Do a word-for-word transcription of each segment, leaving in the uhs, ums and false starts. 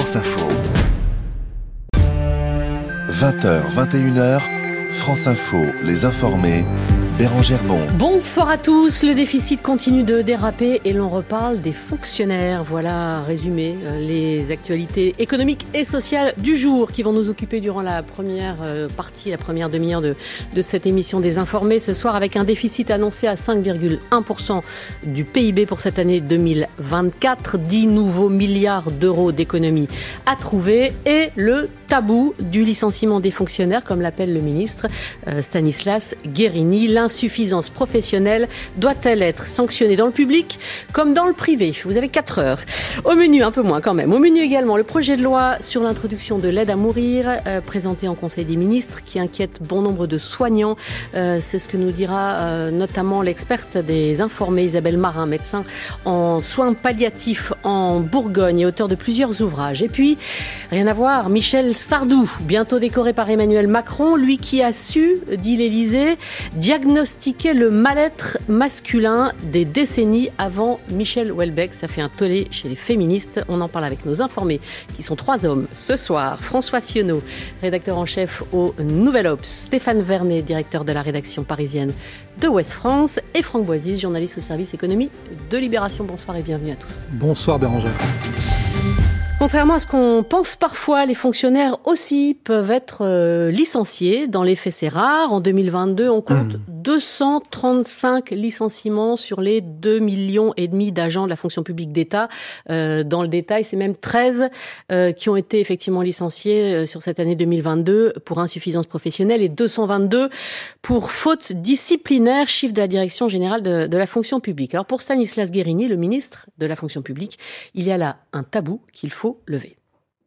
France Info. vingt heures, vingt et une heures, France Info, les informés, Bérangère Bon. Bonsoir à tous. Le déficit continue de déraper et l'on reparle des fonctionnaires. Voilà, résumé, les actualités économiques et sociales du jour qui vont nous occuper durant la première partie, la première demi-heure de, de cette émission des informés. Ce soir, avec un déficit annoncé à cinq virgule un pour cent du P I B pour cette année deux mille vingt-quatre, dix nouveaux milliards d'euros d'économies à trouver et le tabou du licenciement des fonctionnaires, comme l'appelle le ministre euh, Stanislas Guerini. L'insuffisance professionnelle doit-elle être sanctionnée dans le public comme dans le privé? Vous avez quatre heures. Au menu, un peu moins quand même. Au menu également, le projet de loi sur l'introduction de l'aide à mourir, euh, présenté en Conseil des ministres, qui inquiète bon nombre de soignants. Euh, c'est ce que nous dira euh, notamment l'experte des informés, Isabelle Marin, médecin en soins palliatifs en Bourgogne et auteur de plusieurs ouvrages. Et puis, rien à voir, Michel Sardou, bientôt décoré par Emmanuel Macron, lui qui a su, dit l'Élysée, diagnostiquer le mal-être masculin des décennies avant Michel Houellebecq. Ça fait un tollé chez les féministes. On en parle avec nos informés, qui sont trois hommes ce soir. François Sionneau, rédacteur en chef au Nouvel Obs. Stéphane Vernet, directeur de la rédaction parisienne de Ouest France. Et Franck Boisy, journaliste au service économie de Libération. Bonsoir et bienvenue à tous. Bonsoir Bérangère. Contrairement à ce qu'on pense parfois, les fonctionnaires aussi peuvent être euh, licenciés. Dans les faits, c'est rare. En deux mille vingt-deux, on compte mmh. deux cent trente-cinq licenciements sur les deux millions et demi d'agents de la fonction publique d'État. Euh, dans le détail, c'est même treize euh, qui ont été effectivement licenciés euh, sur cette année deux mille vingt-deux pour insuffisance professionnelle et deux cent vingt-deux pour faute disciplinaire, chiffre de la Direction générale de, de la fonction publique. Alors pour Stanislas Guerini, le ministre de la fonction publique, il y a là un tabou qu'il faut lever.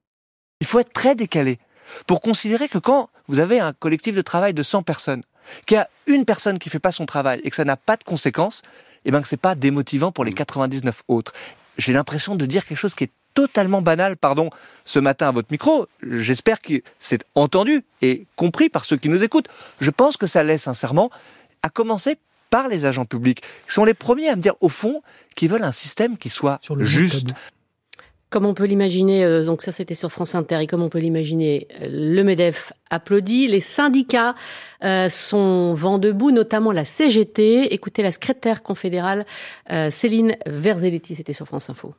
Il faut être très décalé pour considérer que quand vous avez un collectif de travail de cent personnes, qu'il y a une personne qui ne fait pas son travail et que ça n'a pas de conséquences, eh ben que c'est pas démotivant pour les quatre-vingt-dix-neuf autres. J'ai l'impression de dire quelque chose qui est totalement banal, pardon, ce matin à votre micro. J'espère que c'est entendu et compris par ceux qui nous écoutent. Je pense que ça l'est sincèrement, à commencer par les agents publics, qui sont les premiers à me dire, au fond, qu'ils veulent un système qui soit juste. Comme on peut l'imaginer, euh, donc ça c'était sur France Inter, et comme on peut l'imaginer, le MEDEF applaudit. Les syndicats euh, sont vent debout, notamment la C G T. Écoutez la secrétaire confédérale euh, Céline Verzelletti, c'était sur France Info.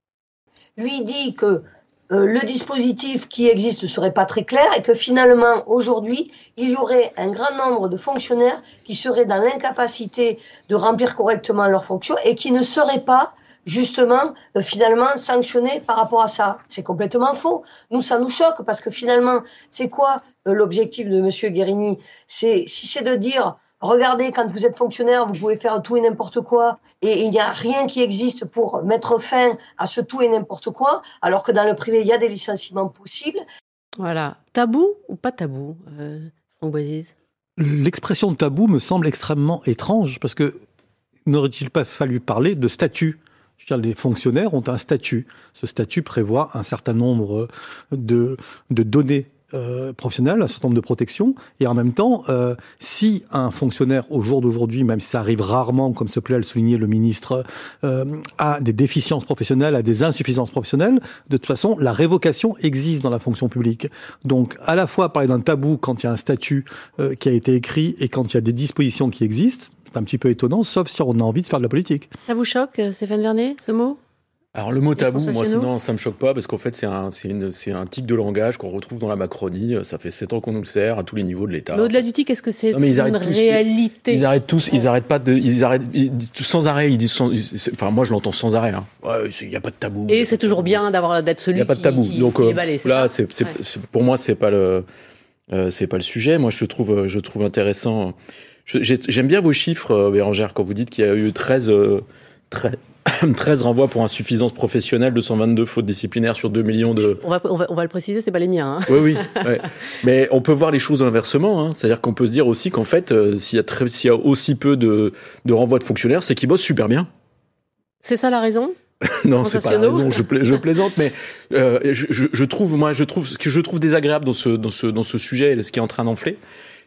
Lui dit que euh, le dispositif qui existe ne serait pas très clair et que finalement, aujourd'hui, il y aurait un grand nombre de fonctionnaires qui seraient dans l'incapacité de remplir correctement leurs fonctions et qui ne seraient pas justement, euh, finalement, sanctionné par rapport à ça. C'est complètement faux. Nous, ça nous choque parce que finalement, c'est quoi euh, l'objectif de Monsieur Guerini? C'est, si c'est de dire, regardez, quand vous êtes fonctionnaire, vous pouvez faire tout et n'importe quoi et il n'y a rien qui existe pour mettre fin à ce tout et n'importe quoi, alors que dans le privé, il y a des licenciements possibles. Voilà. Tabou ou pas tabou, euh, Franck Boisy? L'expression de tabou me semble extrêmement étrange parce que n'aurait-il pas fallu parler de statut? Je veux dire, les fonctionnaires ont un statut. Ce statut prévoit un certain nombre de, de données euh, professionnelles, un certain nombre de protections. Et en même temps, euh, si un fonctionnaire, au jour d'aujourd'hui, même si ça arrive rarement, comme se plaît à le souligner le ministre, euh, a des déficiences professionnelles, a des insuffisances professionnelles, de toute façon, la révocation existe dans la fonction publique. Donc, à la fois parler d'un tabou quand il y a un statut euh, qui a été écrit et quand il y a des dispositions qui existent, c'est un petit peu étonnant, sauf si on a envie de faire de la politique. Ça vous choque, Stéphane Vernet, ce mot ? Alors le mot tabou, moi non, ça me choque pas parce qu'en fait c'est un, c'est, une, c'est un tic de langage qu'on retrouve dans la Macronie. Ça fait sept ans qu'on nous le sert à tous les niveaux de l'État. Mais au-delà du tic, est-ce que c'est non, mais ils une tous, réalité ? Ils, ils arrêtent tous, ils arrêtent pas de, ils arrêtent ils, sans arrêt. Ils disent, sans, enfin moi je l'entends sans arrêt. Hein. Ouais, il y a pas de tabou. Et c'est toujours bien d'avoir d'être celui qui. Il y a pas de tabou. Qui, Donc qui euh, est balé, c'est là, ça c'est, c'est, ouais. c'est, pour moi c'est pas le, euh, c'est pas le sujet. Moi je trouve, je trouve intéressant. Je, j'aime bien vos chiffres, Bérangère, quand vous dites qu'il y a eu treize, euh, treize treize renvois pour insuffisance professionnelle, deux cent vingt-deux fautes disciplinaires sur deux millions de... On va, on va, on va le préciser, c'est pas les miens. Hein. Oui, oui. Ouais. Mais on peut voir les choses inversement. Hein. C'est-à-dire qu'on peut se dire aussi qu'en fait, euh, s'il y a, très, s'il y a aussi peu de, de renvois de fonctionnaires, c'est qu'ils bossent super bien. C'est ça la raison ? Non, c'est pas la raison. Je, pla- je plaisante, mais euh, je, je, je trouve, moi, je trouve ce que je trouve désagréable dans ce, dans ce, dans ce sujet, ce qui est en train d'enfler,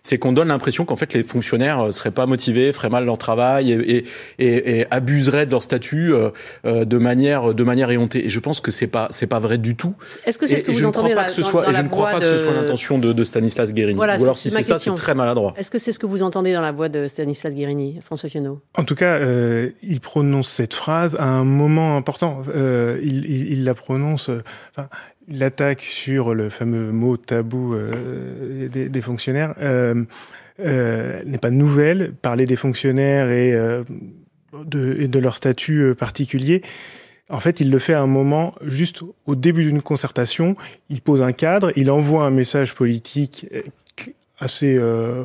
c'est qu'on donne l'impression qu'en fait les fonctionnaires seraient pas motivés, feraient mal leur travail et, et, et, et abuseraient de leur statut euh, de manière de manière éhontée. Et je pense que c'est pas c'est pas vrai du tout. Est-ce que c'est et, ce que et vous entendez là, dans, dans Et je ne crois pas de... que ce soit l'intention de, de Stanislas Guerini. Voilà, Ou alors c'est, si c'est c'est ça, question. c'est très maladroit. Est-ce que c'est ce que vous entendez dans la voix de Stanislas Guerini, François Sionneau ? En tout cas, euh, il prononce cette phrase à un moment important. Euh, il, il, il la prononce. Euh, enfin, l'attaque sur le fameux mot tabou euh, des, des fonctionnaires euh, euh, n'est pas nouvelle. Parler des fonctionnaires et, euh, de, et de leur statut particulier, en fait, il le fait à un moment, juste au début d'une concertation. Il pose un cadre, il envoie un message politique assez euh,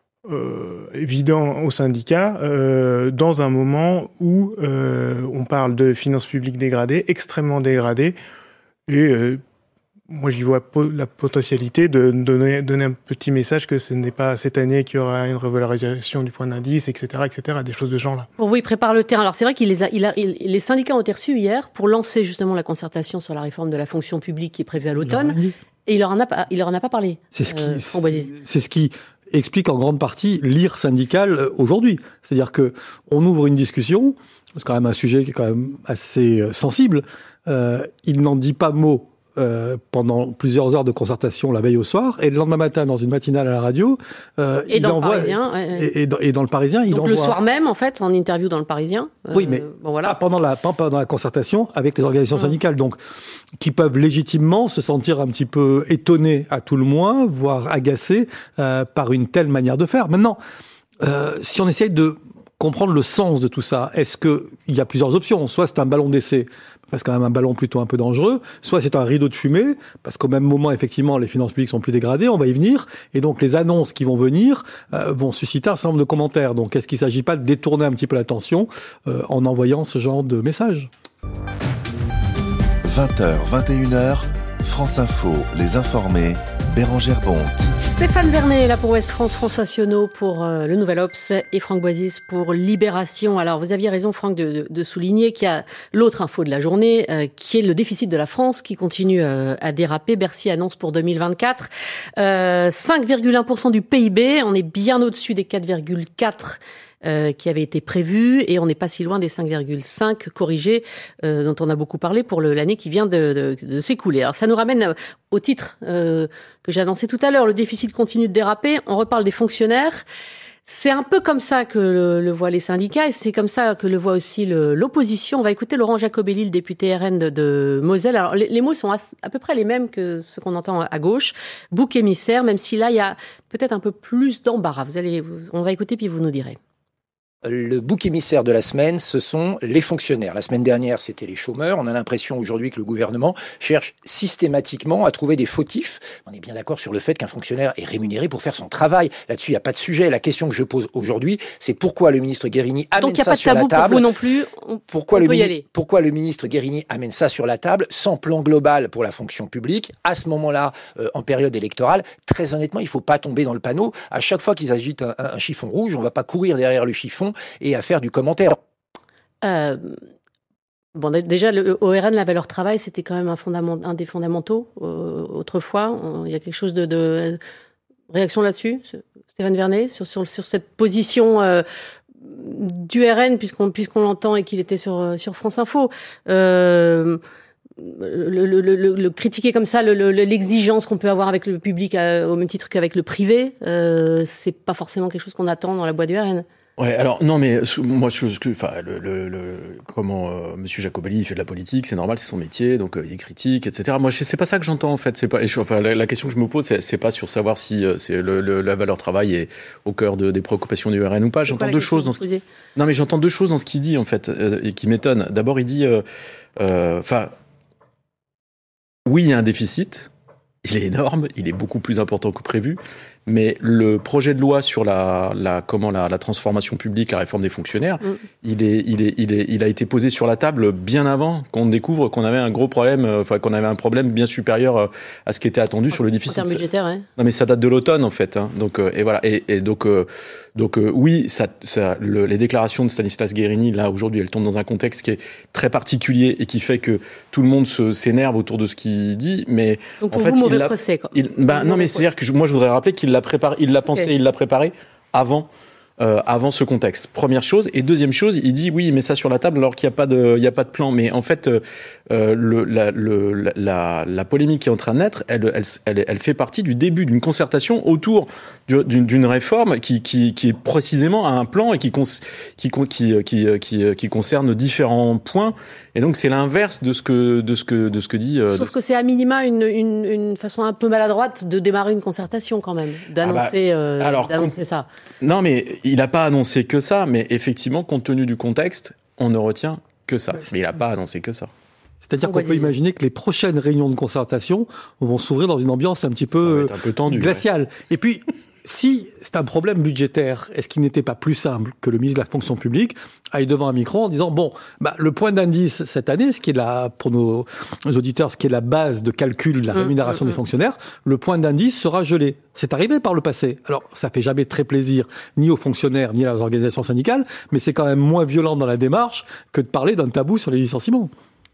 euh, évident aux syndicats, euh, dans un moment où euh, on parle de finances publiques dégradées, extrêmement dégradées. Et euh, moi, j'y vois po- la potentialité de donner, donner un petit message que ce n'est pas cette année qu'il y aura une revalorisation du point d'indice, et cetera, et cetera, des choses de ce genre-là. Pour vous, il prépare le terrain. Alors, c'est vrai qu'il les a, il a, il, les syndicats ont été reçus hier pour lancer justement la concertation sur la réforme de la fonction publique qui est prévue à l'automne. Et il leur en a pas, il leur en a pas parlé. C'est ce qui, euh, c'est ce qui explique en grande partie l'ire syndicale aujourd'hui. C'est-à-dire que on ouvre une discussion, c'est quand même un sujet qui est quand même assez sensible. Euh, il n'en dit pas mot euh, pendant plusieurs heures de concertation la veille au soir, et le lendemain matin, dans une matinale à la radio, euh, et, il dans envoie, le Parisien, ouais, et, et, dans, et dans le Parisien, il donc envoie... le soir même, en fait, en interview dans le Parisien. Euh, oui, mais bon, voilà. pas pendant la, pas pendant la concertation avec les organisations Mmh. syndicales, donc qui peuvent légitimement se sentir un petit peu étonnés à tout le moins, voire agacés euh, par une telle manière de faire. Maintenant, euh, si on essaye de comprendre le sens de tout ça, est-ce que il y a plusieurs options ? Soit c'est un ballon d'essai, parce que c'est quand même un ballon plutôt un peu dangereux, soit c'est un rideau de fumée, parce qu'au même moment, effectivement, les finances publiques sont plus dégradées, on va y venir, et donc les annonces qui vont venir euh, vont susciter un certain nombre de commentaires. Donc est-ce qu'il ne s'agit pas de détourner un petit peu l'attention euh, en envoyant ce genre de message ? vingt heures, vingt et une heures, France Info, les informés, Bérangère Bonte. Stéphane Vernet est là pour Ouest France, François Sionneau pour euh, le Nouvel Obs et Franck Boisis pour Libération. Alors, vous aviez raison, Franck, de, de, de souligner qu'il y a l'autre info de la journée, euh, qui est le déficit de la France, qui continue euh, à déraper. Bercy annonce pour deux mille vingt-quatre euh, cinq virgule un pour cent du P I B. On est bien au-dessus des quatre virgule quatre Euh, qui avait été prévu, et on n'est pas si loin des cinq virgule cinq corrigés euh, dont on a beaucoup parlé pour le, l'année qui vient de, de, de s'écouler. Alors ça nous ramène au titre euh, que j'ai annoncé tout à l'heure, le déficit continue de déraper, on reparle des fonctionnaires. C'est un peu comme ça que le, le voient les syndicats, et c'est comme ça que le voit aussi le, l'opposition. On va écouter Laurent Jacobelli, le député R N de, de Moselle. Alors les, les mots sont à, à peu près les mêmes que ceux qu'on entend à gauche, bouc émissaire, même si là il y a peut-être un peu plus d'embarras. Vous allez, vous, on va écouter puis vous nous direz. Le bouc émissaire de la semaine, ce sont les fonctionnaires. La semaine dernière, c'était les chômeurs. On a l'impression aujourd'hui que le gouvernement cherche systématiquement à trouver des fautifs. On est bien d'accord sur le fait qu'un fonctionnaire est rémunéré pour faire son travail. Là-dessus, il n'y a pas de sujet. La question que je pose aujourd'hui, c'est pourquoi le ministre Guerini amène ça sur la table. Donc il n'y a pas de tabou pour vous non plus. On, pourquoi, on le peut y mini- aller. pourquoi le ministre Guerini amène ça sur la table sans plan global pour la fonction publique à ce moment-là, euh, en période électorale? Très honnêtement, il ne faut pas tomber dans le panneau. À chaque fois qu'ils agitent un, un chiffon rouge, on ne va pas courir derrière le chiffon et à faire du commentaire. Euh, bon, déjà, le O R N, la valeur travail, c'était quand même un, fondament, un des fondamentaux. Euh, autrefois, il y a quelque chose de, de réaction là-dessus, Stéphane Vernet, sur, sur, sur cette position euh, du R N, puisqu'on, puisqu'on l'entend et qu'il était sur, sur France Info. Euh, Le, le, le, le, le critiquer comme ça, le, le, l'exigence qu'on peut avoir avec le public euh, au même titre qu'avec le privé, euh, c'est pas forcément quelque chose qu'on attend dans la boîte du R N. Ouais, alors non, mais moi, je, enfin, le, le, le comment euh, Monsieur Jacobelli il fait de la politique, c'est normal, c'est son métier, donc euh, il critique, et cetera. Moi, c'est pas ça que j'entends en fait. C'est pas, et je, enfin, la, la question que je me pose, c'est, c'est pas sur savoir si euh, c'est le, le, la valeur travail est au cœur de, des préoccupations du R N ou pas. J'entends deux choses dans ce qu'il... Non, mais j'entends deux choses dans ce qu'il dit en fait, euh, et qui m'étonnent. D'abord, il dit, enfin, euh, oui, il y a un déficit. Il est énorme, il est beaucoup plus important que prévu, mais le projet de loi sur la, la comment la, la transformation publique, la réforme des fonctionnaires, mmh. il est, il est, il est, il a été posé sur la table bien avant qu'on découvre qu'on avait un gros problème, enfin qu'on avait un problème bien supérieur à ce qui était attendu en, sur le déficit. En termes budgétaires, ouais. Non, mais ça date de l'automne en fait, hein. Donc euh, et voilà, et, et donc euh, donc euh, oui, ça, ça, le, les déclarations de Stanislas Guerini là aujourd'hui, elles tombent dans un contexte qui est très particulier et qui fait que tout le monde se, s'énerve autour de ce qu'il dit, mais Donc pour en fait, vous, mauvais il l'a, procès, quoi. il, bah, non, mais c'est-à-dire que je, moi, je voudrais rappeler qu'il l'a préparé, il l'a pensé, Okay. il l'a préparé avant. Euh, avant ce contexte. Première chose. Et deuxième chose, il dit oui, il met ça sur la table alors qu'il n'y a pas de, il y a pas de plan. Mais en fait, euh, le, la, le, la, la polémique qui est en train de naître, elle, elle, elle, elle fait partie du début d'une concertation autour d'une, d'une réforme qui, qui, qui est précisément un plan et qui, cons, qui, qui, qui, qui, qui concerne différents points. Et donc c'est l'inverse de ce que, de ce que, de ce que dit. Euh, Sauf que c'est à minima une, une, une façon un peu maladroite de démarrer une concertation quand même, d'annoncer, ah bah, euh, alors, d'annoncer com- ça. Non, mais il n'a pas annoncé que ça, mais effectivement, compte tenu du contexte, on ne retient que ça. Mais il n'a pas annoncé que ça. C'est-à-dire qu'on peut imaginer que les prochaines réunions de concertation vont s'ouvrir dans une ambiance un petit peu, un peu tendue, glaciale. Ouais. Et puis, si c'est un problème budgétaire, est-ce qu'il n'était pas plus simple que le ministre de la fonction publique aille devant un micro en disant bon, bah, le point d'indice cette année, ce qui est la, pour nos auditeurs, ce qui est la base de calcul de la rémunération mmh, mmh, des fonctionnaires, le point d'indice sera gelé. C'est arrivé par le passé. Alors, ça fait jamais très plaisir ni aux fonctionnaires ni à leurs organisations syndicales, mais c'est quand même moins violent dans la démarche que de parler d'un tabou sur les licenciements.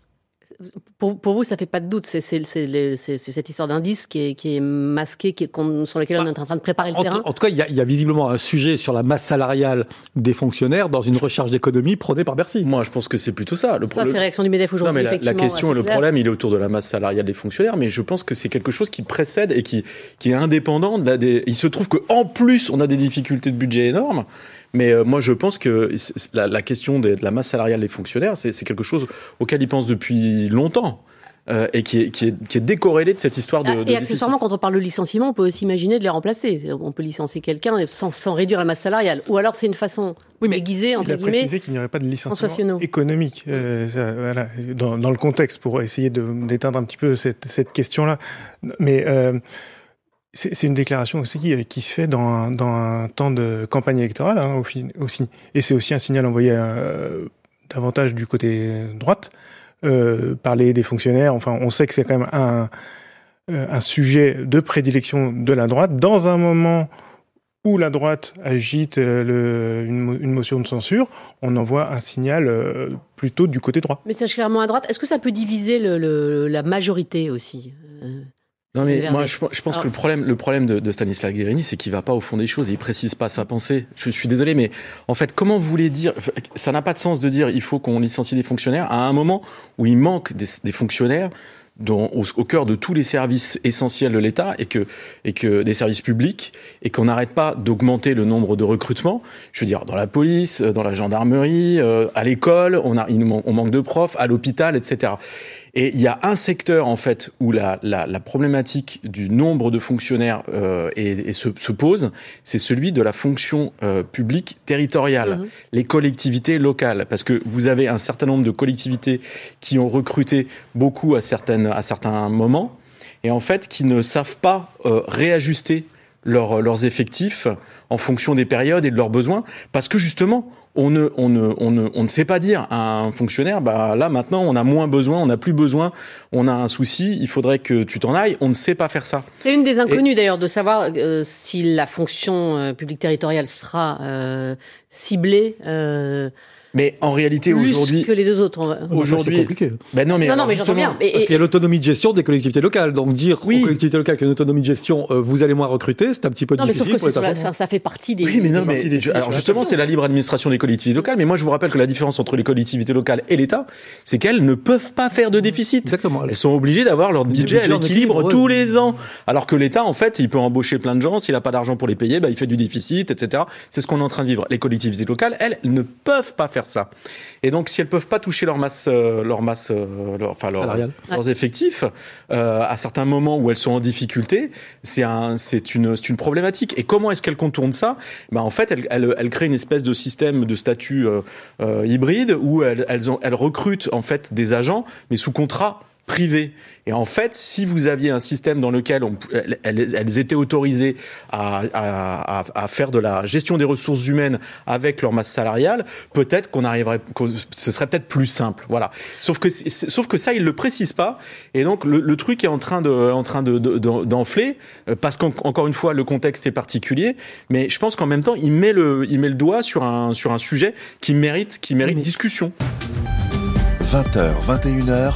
Pour, pour vous, ça fait pas de doute. C'est, c'est, c'est, les, c'est, c'est cette histoire d'indice qui est, qui est masquée, qui est, sur laquelle on est en train de préparer le en terrain. T- en tout cas, il y, y a visiblement un sujet sur la masse salariale des fonctionnaires dans une recherche d'économie prônée par Bercy. Moi, je pense que c'est plutôt ça. Le ça, pro- c'est réaction du MEDEF aujourd'hui. Non, mais la, la question et le clair. problème, il est autour de la masse salariale des fonctionnaires, mais je pense que c'est quelque chose qui précède et qui, qui est indépendant. De la, des... Il se trouve qu'en plus, on a des difficultés de budget énormes. Mais euh, moi, je pense que la, la question de, de la masse salariale des fonctionnaires, c'est, c'est quelque chose auquel ils pensent depuis longtemps. Euh, et qui est, qui, est, qui est décorrélé de cette histoire de... Et de accessoirement, quand on parle de licenciement, on peut aussi imaginer de les remplacer. On peut licencier quelqu'un sans, sans réduire la masse salariale. Ou alors c'est une façon oui, mais aiguisée, entre guillemets... Il a précisé qu'il n'y aurait pas de licenciement économique euh, ça, voilà, dans, dans le contexte, pour essayer de, d'éteindre un petit peu cette, cette question-là. Mais euh, c'est, c'est une déclaration aussi qui, qui se fait dans un, dans un temps de campagne électorale hein, aussi. Et c'est aussi un signal envoyé euh, davantage du côté droite. Euh, parler des fonctionnaires, enfin, on sait que c'est quand même un, euh, un sujet de prédilection de la droite, dans un moment où la droite agite euh, le, une, une motion de censure, on envoie un signal euh, plutôt du côté droit. Message clairement à droite. Est-ce que ça peut diviser le, le, la majorité aussi euh... Non mais moi je, je pense Alors, que le problème le problème de, de Stanislas Guerini, c'est qu'il va pas au fond des choses et il précise pas sa pensée. Je, je suis désolé, mais en fait comment vous voulez dire, ça n'a pas de sens de dire il faut qu'on licencie des fonctionnaires à un moment où il manque des, des fonctionnaires dont, au, au cœur de tous les services essentiels de l'État et que et que des services publics et qu'on n'arrête pas d'augmenter le nombre de recrutements. Je veux dire dans la police, dans la gendarmerie, euh, à l'école, on a on manque de profs, à l'hôpital, et cetera. Et il y a un secteur en fait où la, la, la problématique du nombre de fonctionnaires euh, est, est, se, se pose, c'est celui de la fonction euh, publique territoriale, mmh. les collectivités locales, parce que vous avez un certain nombre de collectivités qui ont recruté beaucoup à certaines à certains moments et en fait qui ne savent pas euh, réajuster leurs leurs effectifs en fonction des périodes et de leurs besoins, parce que justement On ne, on, ne, on, ne, on ne sait pas dire à un fonctionnaire, bah là maintenant on a moins besoin, on n'a plus besoin, on a un souci, il faudrait que tu t'en ailles. On ne sait pas faire ça. C'est une des inconnues Et... d'ailleurs de savoir euh, si la fonction euh, publique territoriale sera euh, ciblée. Euh... Mais en réalité, plus aujourd'hui, que les deux autres, on... aujourd'hui, c'est compliqué. Ben non, mais, non, non, mais j'entends bien. Et, parce qu'il y a l'autonomie de gestion des collectivités locales. Donc dire oui. aux collectivités locales qu'il y a une autonomie de gestion, euh, vous allez moins recruter, c'est un petit peu non, difficile. Mais sauf pour que ça, ça fait partie des. Oui, mais non, mais des, je, alors justement, c'est la libre administration des collectivités locales. Mais moi, je vous rappelle que la différence entre les collectivités locales et l'État, c'est qu'elles ne peuvent pas faire de déficit. Exactement. Elles sont obligées d'avoir leur budget, budget à l'équilibre tous ouais. les ans. Alors que l'État, en fait, il peut embaucher plein de gens. S'il n'a pas d'argent pour les payer, bah, il fait du déficit, et cetera. C'est ce qu'on est en train de vivre. Les collectivités locales, elles, ne peuvent pas faire ça. Et donc, si elles peuvent pas toucher leur masse, euh, leur masse, euh, leur, enfin leur, leurs ouais. effectifs euh, à certains moments où elles sont en difficulté, c'est un, c'est une, c'est une problématique. Et comment est-ce qu'elles contournent ça ? Ben en fait, elles, elles, elles créent une espèce de système de statut euh, euh, hybride où elles, elles, ont, elles recrutent en fait des agents, mais sous contrat privé. Et en fait, si vous aviez un système dans lequel on, elles, elles étaient autorisées à, à, à, à faire de la gestion des ressources humaines avec leur masse salariale, peut-être qu'on arriverait, que ce serait peut-être plus simple. Voilà. Sauf que, sauf que ça, ils le précisent pas. Et donc, le, le truc est en train de, en train de, de, de d'enfler, parce qu'encore une fois, le contexte est particulier. Mais je pense qu'en même temps, il met le, il met le doigt sur un, sur un sujet qui mérite, qui mérite Mais... discussion. vingt heures, vingt et une heures.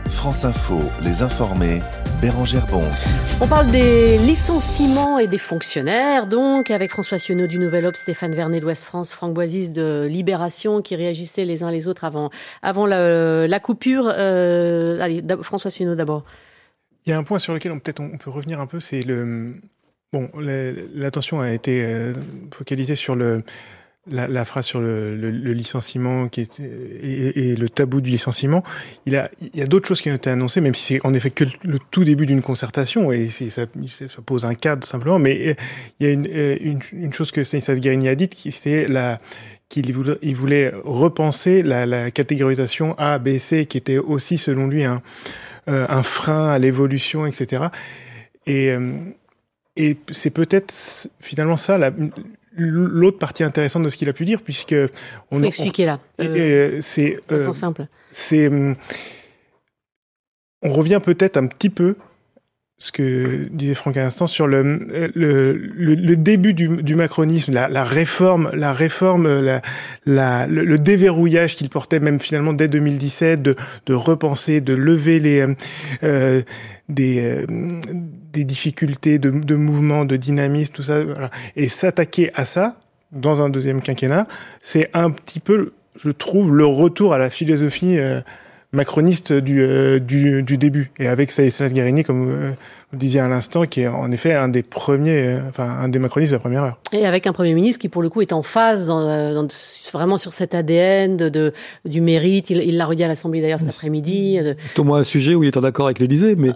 France Info, les informés, Bérangère Bonte. On parle des licenciements et des fonctionnaires, donc, avec François Sionneau du Nouvel Obs, Stéphane Vernet de Ouest France, Franck Boisise de Libération, qui réagissaient les uns les autres avant, avant la, la coupure. Euh, allez, François Sionneau d'abord. Il y a un point sur lequel on, peut-être on peut revenir un peu, c'est le... Bon, l'attention a été focalisée sur le... La, la phrase sur le, le, le licenciement qui est, et, et le tabou du licenciement, il, a, il y a d'autres choses qui ont été annoncées, même si c'est en effet que le, le tout début d'une concertation, et c'est, ça, ça pose un cadre simplement, mais il y a une, une, une chose que Stanislas Guerini a dite, qui c'est la, qu'il voulait, il voulait repenser la, la catégorisation A, B, C, qui était aussi selon lui un, euh, un frein à l'évolution, et cetera. Et, et c'est peut-être finalement ça la l'autre partie intéressante de ce qu'il a pu dire, puisque on faut expliquer là. Euh, c'est de façon euh, simple. C'est on revient peut-être un petit peu ce que disait Franck à l'instant sur le le, le, le début du, du macronisme, la, la réforme, la réforme, la, la, le, le déverrouillage qu'il portait même finalement dès deux mille dix-sept, de, de repenser, de lever les euh, des euh, des difficultés de, de mouvement, de dynamisme, tout ça, voilà. Et s'attaquer à ça dans un deuxième quinquennat, c'est un petit peu, je trouve, le retour à la philosophie euh, macroniste du, euh, du, du début. Et avec Stanislas Guerini, comme euh, vous disiez à l'instant, qui est en effet un des premiers, euh, enfin un des macronistes de la première heure. Et avec un Premier ministre qui, pour le coup, est en phase dans, dans, vraiment sur cet A D N de, de, du mérite. Il, il l'a redit à l'Assemblée d'ailleurs cet après-midi. De... C'est au moins un sujet où il est en accord avec l'Élysée, mais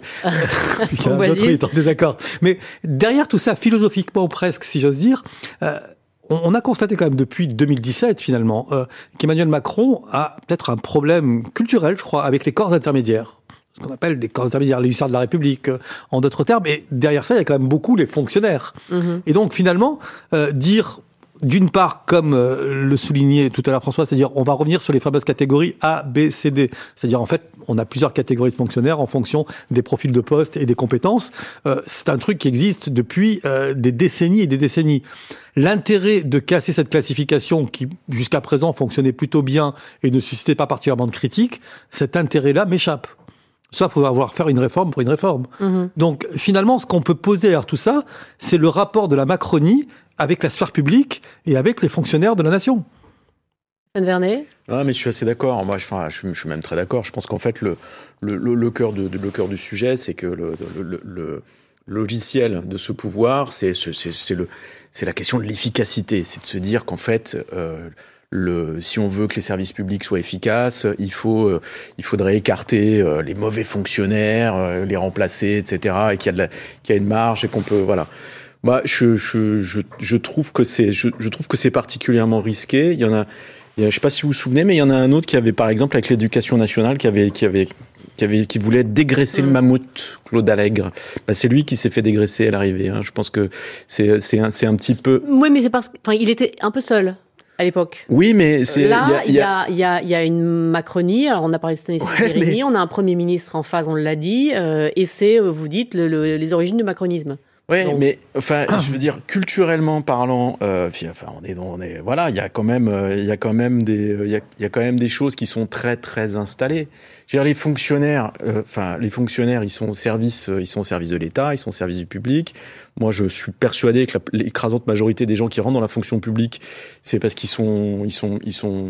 il y a un autre où il est en désaccord. Mais derrière tout ça, philosophiquement presque, si j'ose dire, euh, on a constaté quand même depuis deux mille dix-sept, finalement, euh, qu'Emmanuel Macron a peut-être un problème culturel, je crois, avec les corps intermédiaires. Ce qu'on appelle des corps intermédiaires, les hussards de la République, euh, en d'autres termes. Et derrière ça, il y a quand même beaucoup les fonctionnaires. Mmh. Et donc, finalement, euh, dire... D'une part, comme euh, le soulignait tout à l'heure François, c'est-à-dire on va revenir sur les fameuses catégories A, B, C, D. C'est-à-dire en fait, on a plusieurs catégories de fonctionnaires en fonction des profils de poste et des compétences. Euh, c'est un truc qui existe depuis euh, des décennies et des décennies. L'intérêt de casser cette classification qui, jusqu'à présent, fonctionnait plutôt bien et ne suscitait pas particulièrement de critiques, cet intérêt-là m'échappe. Ça, il faut avoir faire une réforme pour une réforme. Mmh. Donc, finalement, ce qu'on peut poser derrière tout ça, c'est le rapport de la Macronie avec la sphère publique et avec les fonctionnaires de la nation. Stéphane Vernet ? Ah, mais je suis assez d'accord. Moi, je, enfin, je, je suis même très d'accord. Je pense qu'en fait, le, le, le, le, cœur, de, le cœur du sujet, c'est que le, le, le, le logiciel de ce pouvoir, c'est, c'est, c'est, le, c'est la question de l'efficacité. C'est de se dire qu'en fait... Euh, Le, si on veut que les services publics soient efficaces, il faut, euh, il faudrait écarter euh, les mauvais fonctionnaires, euh, les remplacer, et cetera, et qu'il y a de la, qu'il y a une marge et qu'on peut, voilà. Moi, je, je, je, je trouve que c'est, je, je trouve que c'est particulièrement risqué. Il y en a, il y a, je sais pas si vous vous souvenez, mais il y en a un autre qui avait, par exemple, avec l'éducation nationale, qui avait, qui avait, qui avait, qui voulait dégraisser mmh. le mammouth, Claude Allègre. Bah, c'est lui qui s'est fait dégraisser à l'arrivée. Hein. Je pense que c'est, c'est un, c'est un petit peu. Oui, mais c'est parce, enfin, il était un peu seul. À l'époque. Oui, mais c'est... Là, il y a, y, a, y, a, y a une Macronie, alors on a parlé de Stanislas ouais, Guerini, mais... on a un Premier ministre en phase, on l'a dit, euh, et c'est, vous dites, le, le, les origines du macronisme. Oui, donc... mais enfin, je veux dire, culturellement parlant, euh, enfin, on est, on est, voilà, il y a quand même, il euh, y a quand même des, il y a, y a quand même des choses qui sont très, très installées. Je veux dire, les fonctionnaires, enfin, euh, les fonctionnaires, ils sont au service, euh, ils sont au service de l'État, ils sont au service du public. Moi, je suis persuadé que la, l'écrasante majorité des gens qui rentrent dans la fonction publique, c'est parce qu'ils sont, ils sont, ils sont,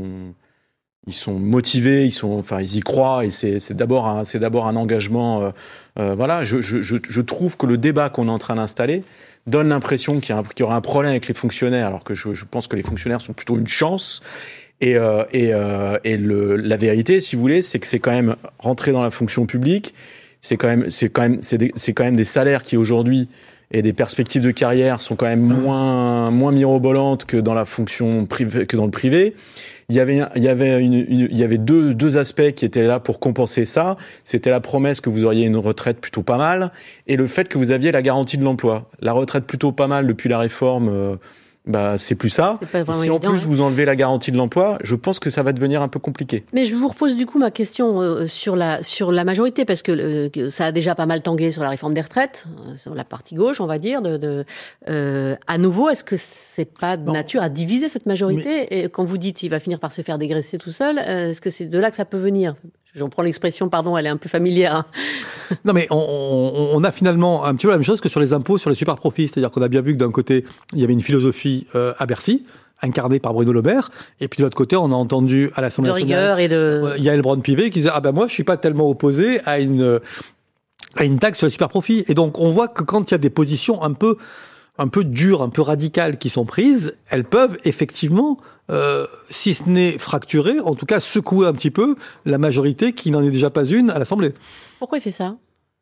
ils sont motivés, ils sont, enfin, ils y croient, et c'est, c'est d'abord un, c'est d'abord un engagement. Euh, euh, voilà, je, je, je, je trouve que le débat qu'on est en train d'installer donne l'impression qu'il y, a un, qu'il y aura un problème avec les fonctionnaires, alors que je, je pense que les fonctionnaires sont plutôt une chance. Et, euh, et, euh, et le, la vérité, si vous voulez, c'est que c'est quand même rentrer dans la fonction publique, c'est quand même, c'est quand même, c'est, des, c'est quand même des salaires qui aujourd'hui et des perspectives de carrière sont quand même moins, moins mirobolantes que dans la fonction privée, que dans le privé. Il y avait, il y avait, une, une, il y avait deux, deux aspects qui étaient là pour compenser ça. C'était la promesse que vous auriez une retraite plutôt pas mal et le fait que vous aviez la garantie de l'emploi. La retraite plutôt pas mal depuis la réforme. Euh, Bah, c'est plus ça. C'est si en évident, plus hein. vous enlevez la garantie de l'emploi, je pense que ça va devenir un peu compliqué. Mais je vous repose du coup ma question euh, sur la sur la majorité, parce que euh, ça a déjà pas mal tangué sur la réforme des retraites, euh, sur la partie gauche, on va dire. De, de euh, à nouveau, est-ce que c'est pas de bon. nature à diviser cette majorité? Mais... Et quand vous dites il va finir par se faire dégraisser tout seul, euh, est-ce que c'est de là que ça peut venir? J'en prends l'expression, pardon, elle est un peu familière. Hein. Non, mais on, on, on a finalement un petit peu la même chose que sur les impôts, sur les super profits. C'est-à-dire qu'on a bien vu que d'un côté, il y avait une philosophie euh, à Bercy, incarnée par Bruno Le Maire, et puis de l'autre côté, on a entendu à l'Assemblée de nationale... rigueur et de... Euh, Yael Braun-Pivet qui disait « Ah ben moi, je suis pas tellement opposé à une, à une taxe sur les super profits. » Et donc, on voit que quand il y a des positions un peu, un peu dures, un peu radicales qui sont prises, elles peuvent effectivement... Euh, si ce n'est fracturé, en tout cas secouer un petit peu la majorité qui n'en est déjà pas une à l'Assemblée. Pourquoi il fait ça,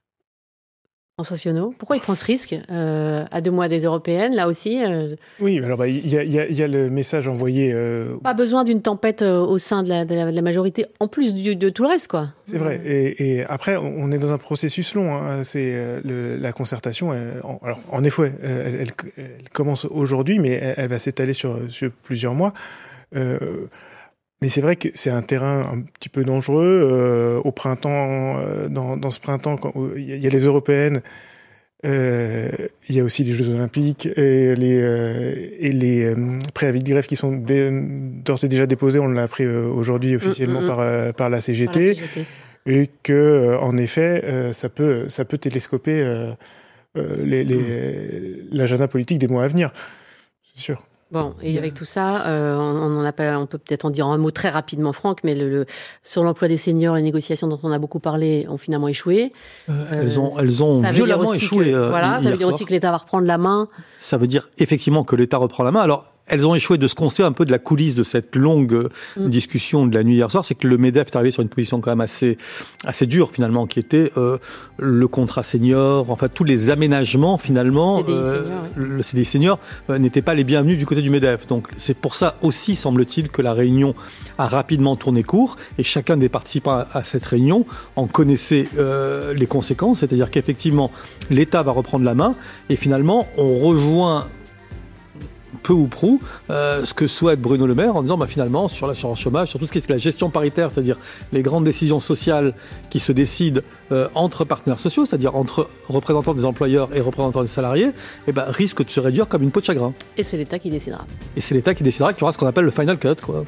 François Sionneau ? Pourquoi il prend ce risque euh, à deux mois des européennes, là aussi euh... Oui, alors bah, il y, a, y, a, y a le message envoyé... Euh... Pas besoin d'une tempête euh, au sein de la, de, la, de la majorité, en plus du, de tout le reste, quoi. C'est vrai. Et, et après, on est dans un processus long. Hein. C'est euh, le, la concertation. Elle, en, alors, en effet, elle, elle, elle commence aujourd'hui, mais elle, elle va s'étaler sur, sur plusieurs mois. Euh, mais c'est vrai que c'est un terrain un petit peu dangereux. Euh, au printemps, euh, dans, dans ce printemps, quand il y, y a les européennes, euh, il y a aussi les Jeux Olympiques et les, euh, et les euh, préavis de grève qui sont dé, d'ores et déjà déposés. On l'a appris euh, aujourd'hui officiellement mmh, mmh. par, euh, par la C G T. Par la C G T. Et que, euh, en effet, euh, ça peut, ça peut télescoper euh, euh, les, les, mmh. l'agenda politique des mois à venir. C'est sûr. Bon, et avec tout ça, euh, on, on, en a pas, on peut peut-être en dire un mot très rapidement, Franck, mais le, le, sur l'emploi des seniors, les négociations dont on a beaucoup parlé ont finalement échoué. Euh, elles ont, elles ont violemment échoué. Que, euh, voilà, ça veut dire soir. aussi que l'État va reprendre la main. Ça veut dire effectivement que l'État reprend la main. Alors, elles ont échoué de ce qu'on sait un peu de la coulisse de cette longue mmh. discussion de la nuit hier soir, c'est que le MEDEF est arrivé sur une position quand même assez, assez dure finalement, qui était euh, le contrat senior, enfin tous les aménagements finalement, C D I euh, senior, oui. le C D I senior euh, n'étaient pas les bienvenus du côté du MEDEF. Donc c'est pour ça aussi, semble-t-il, que la réunion a rapidement tourné court et chacun des participants à, à cette réunion en connaissait euh, les conséquences, c'est-à-dire qu'effectivement l'État va reprendre la main et finalement on rejoint peu ou prou, euh, ce que souhaite Bruno Le Maire en disant bah, finalement sur l'assurance chômage, sur tout ce qui est la gestion paritaire, c'est-à-dire les grandes décisions sociales qui se décident euh, entre partenaires sociaux, c'est-à-dire entre représentants des employeurs et représentants des salariés, eh ben, risque de se réduire comme une peau de chagrin. Et c'est l'État qui décidera. Et c'est l'État qui décidera qu'il y aura ce qu'on appelle le final cut, quoi.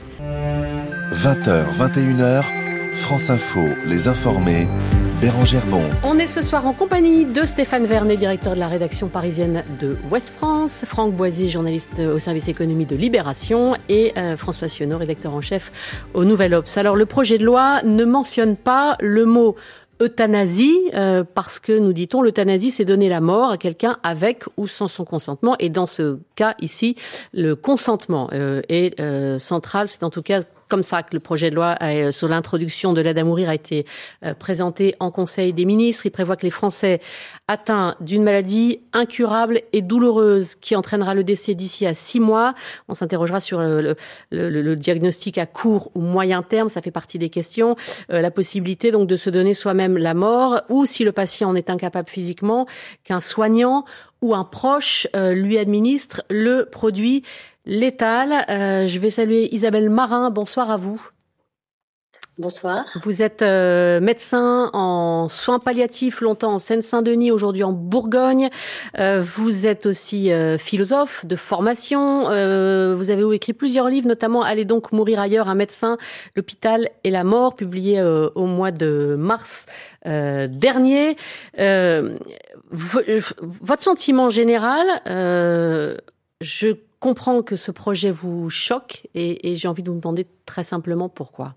vingt heures, vingt et une heures, France Info, les informés, Bérangère Bonte. On est ce soir en compagnie de Stéphane Vernet, directeur de la rédaction parisienne de Ouest France, Franck Boisy, journaliste au service économie de Libération, et euh, François Sionneau, rédacteur en chef au Nouvel Obs. Alors le projet de loi ne mentionne pas le mot euthanasie, euh, parce que, nous dit-on, l'euthanasie, c'est donner la mort à quelqu'un avec ou sans son consentement. Et dans ce cas ici, le consentement euh, est euh, central. C'est en tout cas comme ça que le projet de loi euh, sur l'introduction de l'aide à mourir a été euh, présenté en Conseil des ministres. Il prévoit que les Français atteints d'une maladie incurable et douloureuse qui entraînera le décès d'ici à six mois, on s'interrogera sur le, le, le, le diagnostic à court ou moyen terme, ça fait partie des questions, euh, la possibilité donc de se donner soi-même la mort, ou si le patient en est incapable physiquement, qu'un soignant ou un proche euh, lui administre le produit létal. Euh, je vais saluer Isabelle Marin. Bonsoir à vous. Bonsoir. Vous êtes euh, médecin en soins palliatifs, longtemps en Seine-Saint-Denis, aujourd'hui en Bourgogne. Euh, vous êtes aussi euh, philosophe de formation. Euh, vous avez écrit plusieurs livres, notamment « Allez donc mourir ailleurs, un médecin, l'hôpital et la mort », publié euh, au mois de mars euh, dernier. Euh, votre sentiment général, euh, je comprends que ce projet vous choque et, et j'ai envie de vous demander très simplement pourquoi.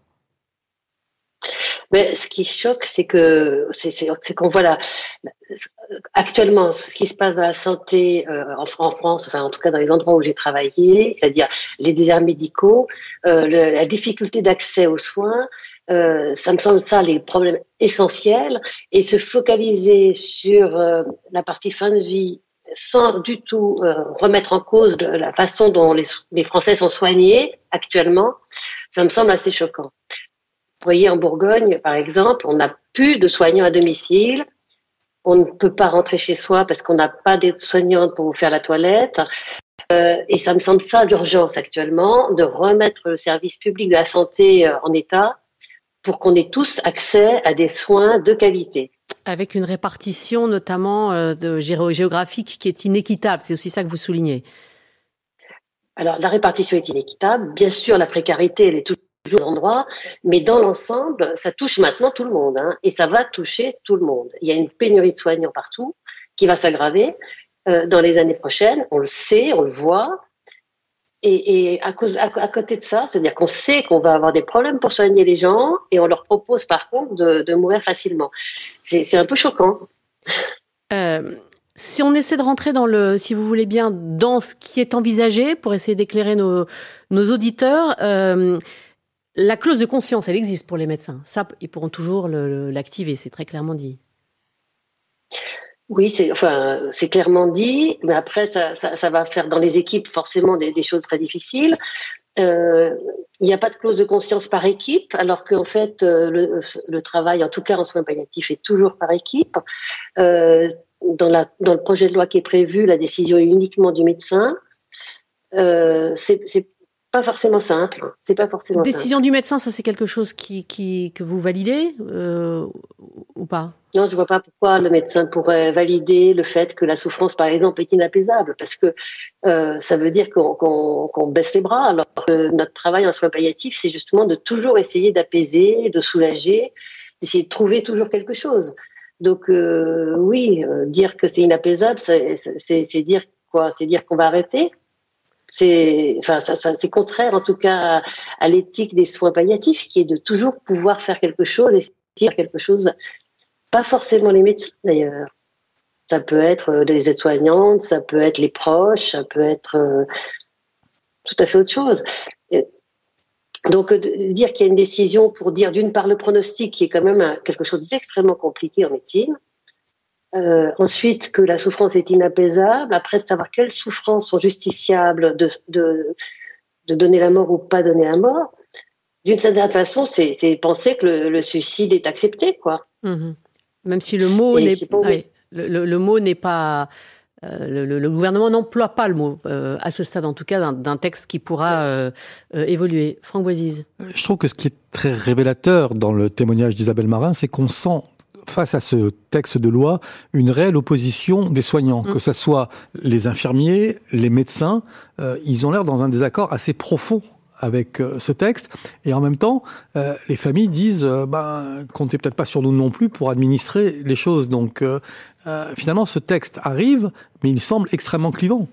Mais ce qui choque, c'est que c'est, c'est, c'est qu'on voit la, actuellement ce qui se passe dans la santé euh, en, en France, enfin en tout cas dans les endroits où j'ai travaillé, c'est-à-dire les déserts médicaux, euh, le, la difficulté d'accès aux soins. Euh, ça me semble ça les problèmes essentiels, et se focaliser sur euh, la partie fin de vie sans du tout euh, remettre en cause de la façon dont les, les Français sont soignés actuellement, ça me semble assez choquant. Vous voyez, en Bourgogne, par exemple, on n'a plus de soignants à domicile. On ne peut pas rentrer chez soi parce qu'on n'a pas d'aide-soignante pour vous faire la toilette. Euh, et ça me semble ça d'urgence actuellement, de remettre le service public de la santé euh, en état pour qu'on ait tous accès à des soins de qualité. Avec une répartition notamment euh, de géographique qui est inéquitable. C'est aussi ça que vous soulignez. Alors, la répartition est inéquitable. Bien sûr, la précarité, elle est toujours endroits, mais dans l'ensemble, ça touche maintenant tout le monde, hein, et ça va toucher tout le monde. Il y a une pénurie de soignants partout qui va s'aggraver euh, dans les années prochaines. On le sait, on le voit. Et, et à, cause, à, à côté de ça, c'est-à-dire qu'on sait qu'on va avoir des problèmes pour soigner les gens et on leur propose par contre de, de mourir facilement. C'est, c'est un peu choquant. Euh, si on essaie de rentrer dans le, si vous voulez bien, dans ce qui est envisagé pour essayer d'éclairer nos, nos auditeurs, euh, la clause de conscience, elle existe pour les médecins. Ça, ils pourront toujours le, l'activer, c'est très clairement dit. Oui, c'est, enfin, c'est clairement dit, mais après, ça, ça, ça va faire dans les équipes forcément des, des choses très difficiles. Euh, il n'y a pas de clause de conscience par équipe, alors qu'en fait, euh, le, le travail, en tout cas en soins palliatifs, est toujours par équipe. Euh, dans, la, dans le projet de loi qui est prévu, la décision est uniquement du médecin. Euh, c'est, c'est pas forcément simple. C'est pas forcément Décision simple. du médecin, ça c'est quelque chose qui, qui, que vous validez euh, ou pas? Non, je vois pas pourquoi le médecin pourrait valider le fait que la souffrance, par exemple, est inapaisable, parce que euh, ça veut dire qu'on, qu'on, qu'on baisse les bras, alors que notre travail en soins palliatifs, c'est justement de toujours essayer d'apaiser, de soulager, d'essayer de trouver toujours quelque chose. Donc euh, oui, euh, dire que c'est inapaisable, c'est, c'est, c'est dire quoi? C'est dire qu'on va arrêter? C'est, enfin, ça, ça, c'est contraire en tout cas à, à l'éthique des soins palliatifs, qui est de toujours pouvoir faire quelque chose et dire quelque chose. Pas forcément les médecins d'ailleurs. Ça peut être les aides-soignantes, ça peut être les proches, ça peut être euh, tout à fait autre chose. Et donc de dire qu'il y a une décision pour dire d'une part le pronostic, qui est quand même un, quelque chose d'extrêmement compliqué en médecine. Euh, ensuite, que la souffrance est inapaisable. Après, de savoir quelles souffrances sont justiciables de, de, de donner la mort ou pas donner la mort. D'une certaine façon, c'est, c'est penser que le, le suicide est accepté, quoi. Mmh. Même si le mot Et n'est, pas ouais, le, le, le mot n'est pas... Euh, le, le, le gouvernement n'emploie pas le mot, euh, à ce stade en tout cas, d'un, d'un texte qui pourra euh, euh, évoluer. Franck Bouaziz. Je trouve que ce qui est très révélateur dans le témoignage d'Isabelle Marin, c'est qu'on sent, face à ce texte de loi, une réelle opposition des soignants, mmh. que ce soit les infirmiers, les médecins, euh, ils ont l'air dans un désaccord assez profond avec euh, ce texte, et en même temps, euh, les familles disent euh, ben, comptez peut-être pas sur nous non plus pour administrer les choses. Donc euh, euh, finalement, ce texte arrive, mais il semble extrêmement clivant.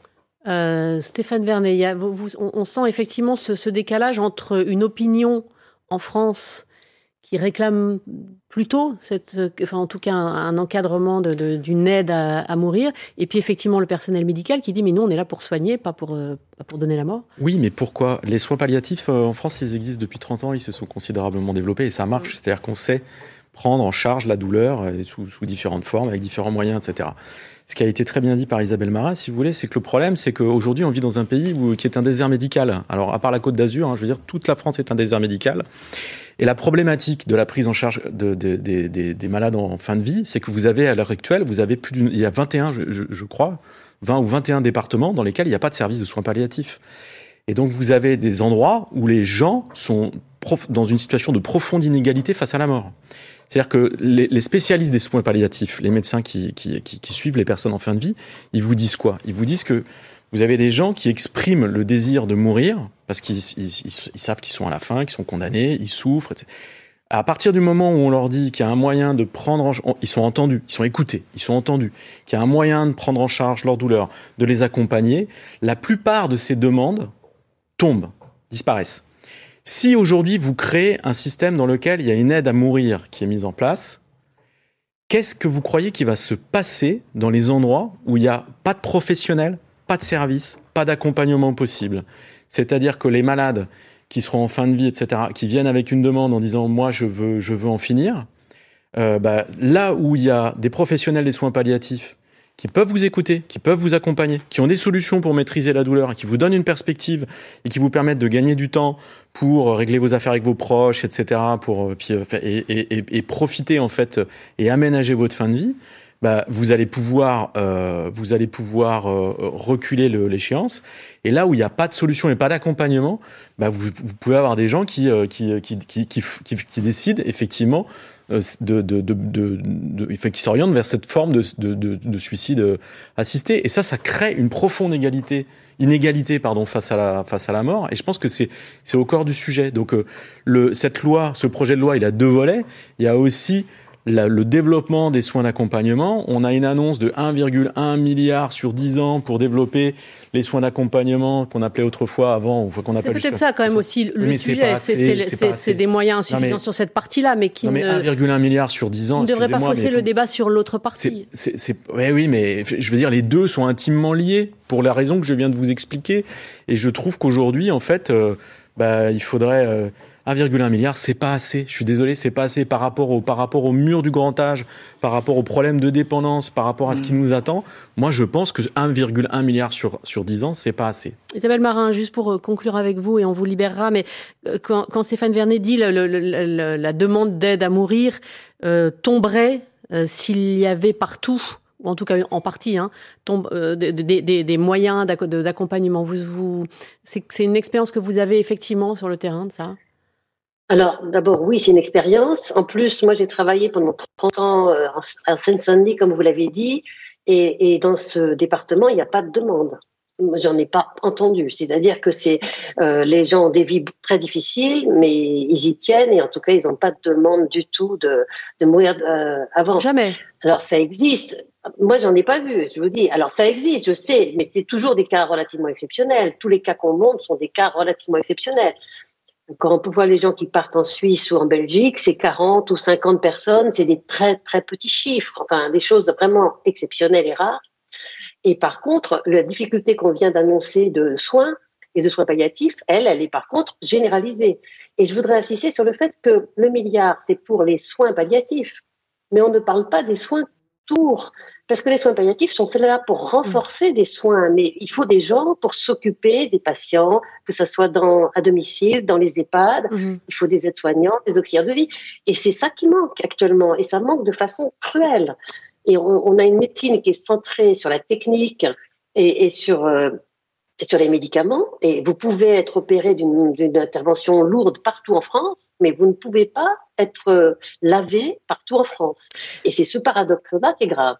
Euh, Stéphane Vernet, il y a, vous, vous, on, on sent effectivement ce, ce décalage entre une opinion en France qui réclame plutôt, cette, enfin en tout cas un, un encadrement de, de, d'une aide à, à mourir, et puis effectivement le personnel médical qui dit mais nous on est là pour soigner, pas pour, euh, pas pour donner la mort. Oui, mais pourquoi? Les soins palliatifs euh, en France, ils existent depuis trente ans, ils se sont considérablement développés et ça marche. Mmh. C'est-à-dire qu'on sait prendre en charge la douleur euh, sous, sous différentes formes, avec différents moyens, et cetera. Ce qui a été très bien dit par Isabelle Marin, si vous voulez, c'est que le problème, c'est qu'aujourd'hui, on vit dans un pays où, qui est un désert médical. Alors, à part la Côte d'Azur, hein, je veux dire, toute la France est un désert médical. Et la problématique de la prise en charge de, de, de, de, des malades en fin de vie, c'est que vous avez, à l'heure actuelle, vous avez plus d'une, il y a vingt et un, je, je, je crois, vingt ou vingt et un départements dans lesquels il n'y a pas de service de soins palliatifs. Et donc, vous avez des endroits où les gens sont prof, dans une situation de profonde inégalité face à la mort. C'est-à-dire que les, les spécialistes des soins palliatifs, les médecins qui, qui, qui, qui suivent les personnes en fin de vie, ils vous disent quoi? Ils vous disent que vous avez des gens qui expriment le désir de mourir parce qu'ils ils, ils, ils savent qu'ils sont à la fin, qu'ils sont condamnés, ils souffrent, et cetera. À partir du moment où on leur dit qu'il y a un moyen de prendre en charge, ils sont entendus, ils sont écoutés, ils sont entendus, qu'il y a un moyen de prendre en charge leur douleur, de les accompagner, la plupart de ces demandes tombent, disparaissent. Si aujourd'hui vous créez un système dans lequel il y a une aide à mourir qui est mise en place, qu'est-ce que vous croyez qui va se passer dans les endroits où il n'y a pas de professionnels, pas de service, pas d'accompagnement possible? C'est-à-dire que les malades qui seront en fin de vie, et cetera, qui viennent avec une demande en disant « moi, je veux, je veux en finir euh, », bah, là où il y a des professionnels des soins palliatifs qui peuvent vous écouter, qui peuvent vous accompagner, qui ont des solutions pour maîtriser la douleur, et qui vous donnent une perspective et qui vous permettent de gagner du temps pour régler vos affaires avec vos proches, et cetera, pour, puis, et, et, et, et profiter en fait et aménager votre fin de vie, bah, vous allez pouvoir, euh, vous allez pouvoir euh, reculer le, l'échéance. Et là où il n'y a pas de solution et pas d'accompagnement, bah, vous, vous pouvez avoir des gens qui, euh, qui, qui, qui, qui, qui, qui décident effectivement de, de, de, de, de, de, enfin, qui s'orientent vers cette forme de, de, de, de suicide assisté. Et ça, ça crée une profonde égalité, inégalité pardon, face à la, face à la mort. Et je pense que c'est, c'est au cœur du sujet. Donc, euh, le, cette loi, ce projet de loi, il a deux volets. Il y a aussi la, le développement des soins d'accompagnement. On a une annonce de un virgule un milliard sur dix ans pour développer les soins d'accompagnement qu'on appelait autrefois avant, ou qu'on appelle. C'est peut-être ça quand même aussi le mais sujet. C'est, assez, c'est, c'est, c'est, c'est des moyens insuffisants mais, sur cette partie-là, mais qui non, mais ne. un virgule un milliard sur dix ans. Qui ne devrait pas fausser le débat sur l'autre partie. C'est, c'est, c'est, ouais, oui, mais je veux dire, les deux sont intimement liés pour la raison que je viens de vous expliquer. Et je trouve qu'aujourd'hui, en fait, euh, bah, il faudrait. Euh, un virgule un milliard, c'est pas assez. Je suis désolé, c'est pas assez par rapport au, par rapport au mur du grand âge, par rapport aux problèmes de dépendance, par rapport à ce qui nous attend. Moi, je pense que un virgule un milliard sur, sur dix ans, c'est pas assez. Isabelle Marin, juste pour conclure avec vous, et on vous libérera, mais quand, quand Stéphane Vernet dit le, le, le, le, la demande d'aide à mourir euh, tomberait euh, s'il y avait partout, ou en tout cas en partie, hein, tombe, euh, des, des, des moyens d'accompagnement. Vous, vous, c'est, c'est une expérience que vous avez effectivement sur le terrain de ça ? Alors, d'abord, oui, c'est une expérience. En plus, moi, j'ai travaillé pendant trente ans euh, en, en Seine-Saint-Denis, comme vous l'avez dit, et, et dans ce département, il n'y a pas de demande. J'en ai pas entendu. C'est-à-dire que c'est euh, les gens ont des vies très difficiles, mais ils y tiennent, et en tout cas, ils n'ont pas de demande du tout de, de mourir euh, avant. Jamais. Alors, ça existe. Moi, j'en ai pas vu, je vous dis. Alors, ça existe, je sais, mais c'est toujours des cas relativement exceptionnels. Tous les cas qu'on montre sont des cas relativement exceptionnels. Quand on voit les gens qui partent en Suisse ou en Belgique, c'est quarante ou cinquante personnes, c'est des très très petits chiffres, enfin des choses vraiment exceptionnelles et rares. Et par contre, la difficulté qu'on vient d'annoncer de soins et de soins palliatifs, elle, elle est par contre généralisée. Et je voudrais insister sur le fait que le milliard, c'est pour les soins palliatifs, mais on ne parle pas des soins tour, parce que les soins palliatifs sont là pour renforcer des soins, mais il faut des gens pour s'occuper des patients, que ce soit dans, à domicile, dans les EHPAD, mmh. Il faut des aides-soignants, des auxiliaires de vie, et c'est ça qui manque actuellement, et ça manque de façon cruelle. Et on, on a une médecine qui est centrée sur la technique et, et sur, euh, et sur les médicaments, et vous pouvez être opéré d'une, d'une intervention lourde partout en France, mais vous ne pouvez pas être euh, lavé partout en France. Et c'est ce paradoxe-là qui est grave.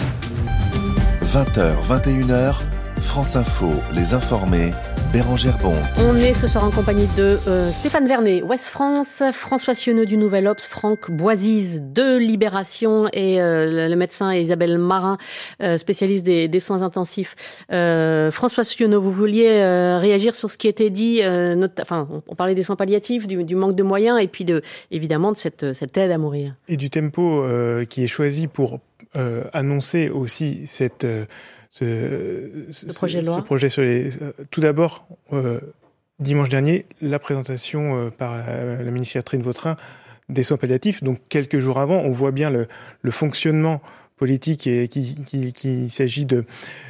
vingt heures, vingt et une heures, France Info, les informés, Bérangère Bonte. On est ce soir en compagnie de euh, Stéphane Vernet, Ouest France, François Sionneau du Nouvel Obs, Franck Boisise de Libération et euh, le médecin Isabelle Marin, euh, spécialiste des, des soins intensifs. Euh, François Sionneau, vous vouliez euh, réagir sur ce qui était dit, euh, not- enfin, on, on parlait des soins palliatifs, du, du manque de moyens et puis de, évidemment de cette, cette aide à mourir. Et du tempo euh, qui est choisi pour euh, annoncer aussi cette... Euh, Ce, ce, ce projet de loi. Ce projet sur les, euh, tout d'abord, euh, dimanche dernier, la présentation euh, par la, la ministre Catherine Vautrin des soins palliatifs. Donc quelques jours avant, on voit bien le, le fonctionnement politique et qui, qui, qui s'agit de,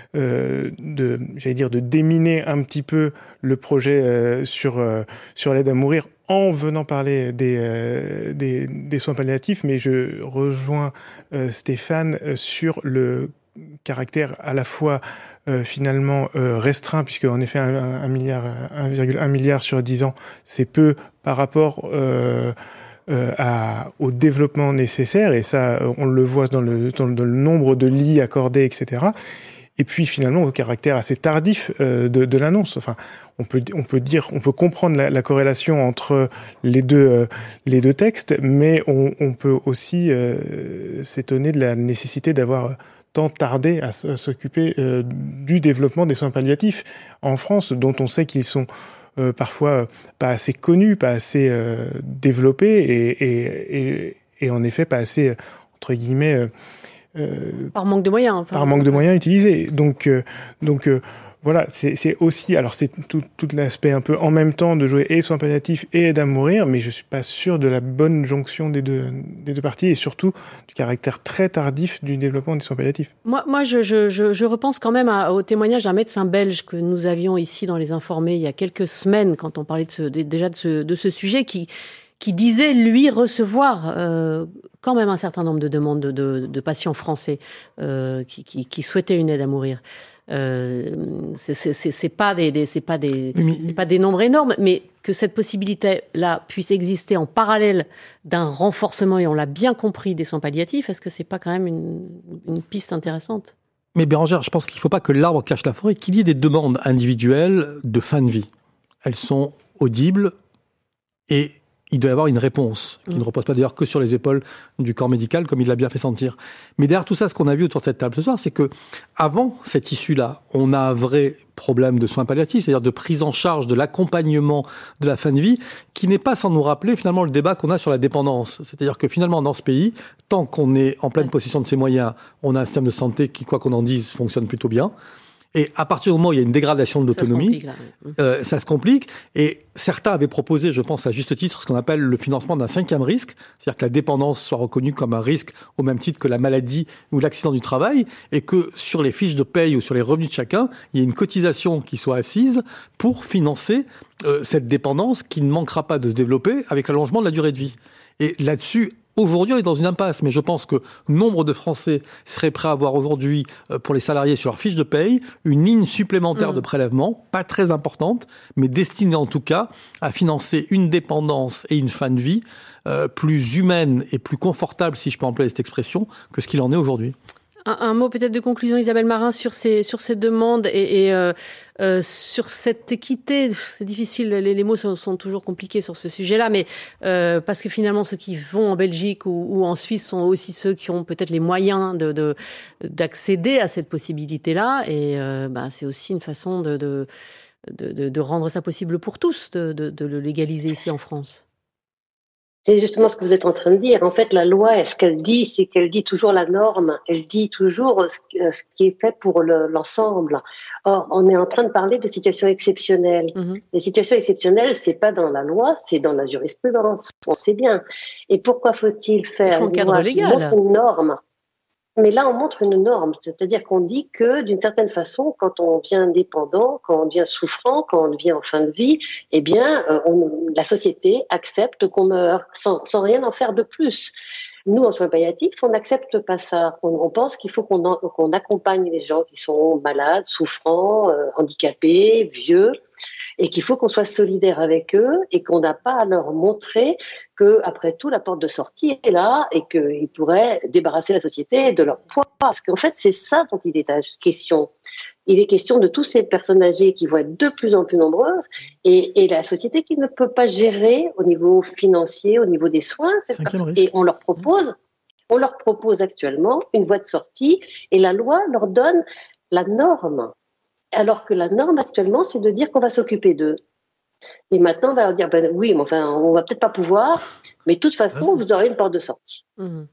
euh, de, j'allais dire, de déminer un petit peu le projet euh, sur euh, sur l'aide à mourir en venant parler des euh, des, des soins palliatifs. Mais je rejoins euh, Stéphane euh, sur le caractère à la fois euh, finalement euh, restreint, puisque en effet un, un milliard, un virgule un milliard sur dix ans, c'est peu par rapport euh, euh, à, au développement nécessaire, et ça on le voit dans le, dans, dans le nombre de lits accordés, et cetera. Et puis finalement au caractère assez tardif euh, de, de l'annonce. Enfin, on peut on peut dire, on peut comprendre la, la corrélation entre les deux euh, les deux textes, mais on, on peut aussi euh, s'étonner de la nécessité d'avoir tant tardé à s'occuper euh, du développement des soins palliatifs en France, dont on sait qu'ils sont euh, parfois pas assez connus, pas assez euh, développés et, et, et, et en effet pas assez, entre guillemets... Euh, euh, par manque de moyens. Enfin, par manque de moyens utilisés. Donc, euh, donc euh, voilà, c'est, c'est aussi... Alors c'est tout, tout l'aspect un peu en même temps de jouer et soins palliatifs et aide à mourir, mais je suis pas sûr de la bonne jonction des deux, des deux parties et surtout du caractère très tardif du développement des soins palliatifs. Moi, moi je, je, je, je repense quand même à, au témoignage d'un médecin belge que nous avions ici dans Les Informés il y a quelques semaines, quand on parlait de ce, déjà de ce, de ce sujet, qui, qui disait, lui, recevoir euh, quand même un certain nombre de demandes de, de, de patients français euh, qui, qui, qui souhaitaient une aide à mourir. Euh, c'est, c'est, c'est, c'est pas des, des c'est pas des, mais... c'est pas des nombres énormes, mais que cette possibilité-là puisse exister en parallèle d'un renforcement, et on l'a bien compris, des soins palliatifs, est-ce que c'est pas quand même une, une piste intéressante? Mais Bérangère, je pense qu'il ne faut pas que l'arbre cache la forêt, qu'il y ait des demandes individuelles de fin de vie. Elles sont audibles et il doit y avoir une réponse, qui mmh. ne repose pas d'ailleurs que sur les épaules du corps médical, comme il l'a bien fait sentir. Mais derrière tout ça, ce qu'on a vu autour de cette table ce soir, c'est que avant cette issue-là, on a un vrai problème de soins palliatifs, c'est-à-dire de prise en charge, de l'accompagnement de la fin de vie, qui n'est pas sans nous rappeler finalement le débat qu'on a sur la dépendance. C'est-à-dire que finalement, dans ce pays, tant qu'on est en pleine possession de ses moyens, on a un système de santé qui, quoi qu'on en dise, fonctionne plutôt bien. Et à partir du moment où il y a une dégradation de l'autonomie, ça se complique, euh, ça se complique. Et certains avaient proposé, je pense à juste titre, ce qu'on appelle le financement d'un cinquième risque, c'est-à-dire que la dépendance soit reconnue comme un risque au même titre que la maladie ou l'accident du travail, et que sur les fiches de paye ou sur les revenus de chacun, il y ait une cotisation qui soit assise pour financer euh, cette dépendance qui ne manquera pas de se développer avec l'allongement de la durée de vie. Et là-dessus, aujourd'hui, on est dans une impasse, mais je pense que nombre de Français seraient prêts à avoir aujourd'hui, pour les salariés sur leur fiche de paye, une ligne supplémentaire mmh. de prélèvement, pas très importante, mais destinée en tout cas à financer une dépendance et une fin de vie euh, plus humaine et plus confortable, si je peux employer cette expression, que ce qu'il en est aujourd'hui. Un, un mot peut-être de conclusion, Isabelle Marin, sur ces, sur ces demandes et, et euh, euh, sur cette équité. C'est difficile, les, les mots sont, sont toujours compliqués sur ce sujet-là, mais euh, parce que finalement, ceux qui vont en Belgique ou, ou en Suisse sont aussi ceux qui ont peut-être les moyens de, de, d'accéder à cette possibilité-là. Et euh, bah, c'est aussi une façon de, de, de, de rendre ça possible pour tous, de, de, de le légaliser ici en France. C'est justement ce que vous êtes en train de dire. En fait, la loi, ce qu'elle dit, c'est qu'elle dit toujours la norme. Elle dit toujours ce qui est fait pour le, l'ensemble. Or, on est en train de parler de situations exceptionnelles. Mm-hmm. Les situations exceptionnelles, c'est pas dans la loi, c'est dans la jurisprudence. On sait bien. Et pourquoi faut-il faire une cadre loi légal. Qui montre une norme? Mais là, on montre une norme, c'est-à-dire qu'on dit que, d'une certaine façon, quand on devient dépendant, quand on devient souffrant, quand on devient en fin de vie, eh bien, euh, on, la société accepte qu'on meure sans, sans rien en faire de plus. Nous, en soins palliatifs, on n'accepte pas ça. On, on pense qu'il faut qu'on, en, qu'on accompagne les gens qui sont malades, souffrants, euh, handicapés, vieux, et qu'il faut qu'on soit solidaire avec eux et qu'on n'a pas à leur montrer que, après tout, la porte de sortie est là et qu'ils pourraient débarrasser la société de leur poids. Parce qu'en fait, c'est ça dont il est question. Il est question de tous ces personnes âgées qui vont être de plus en plus nombreuses et, et la société qui ne peut pas gérer au niveau financier, au niveau des soins. Et on leur propose, on leur propose actuellement une voie de sortie et la loi leur donne la norme. Alors que la norme actuellement, c'est de dire qu'on va s'occuper d'eux. Et maintenant, on va leur dire, ben oui, mais enfin, on va peut-être pas pouvoir, mais de toute façon, vous aurez une porte de sortie. Mmh.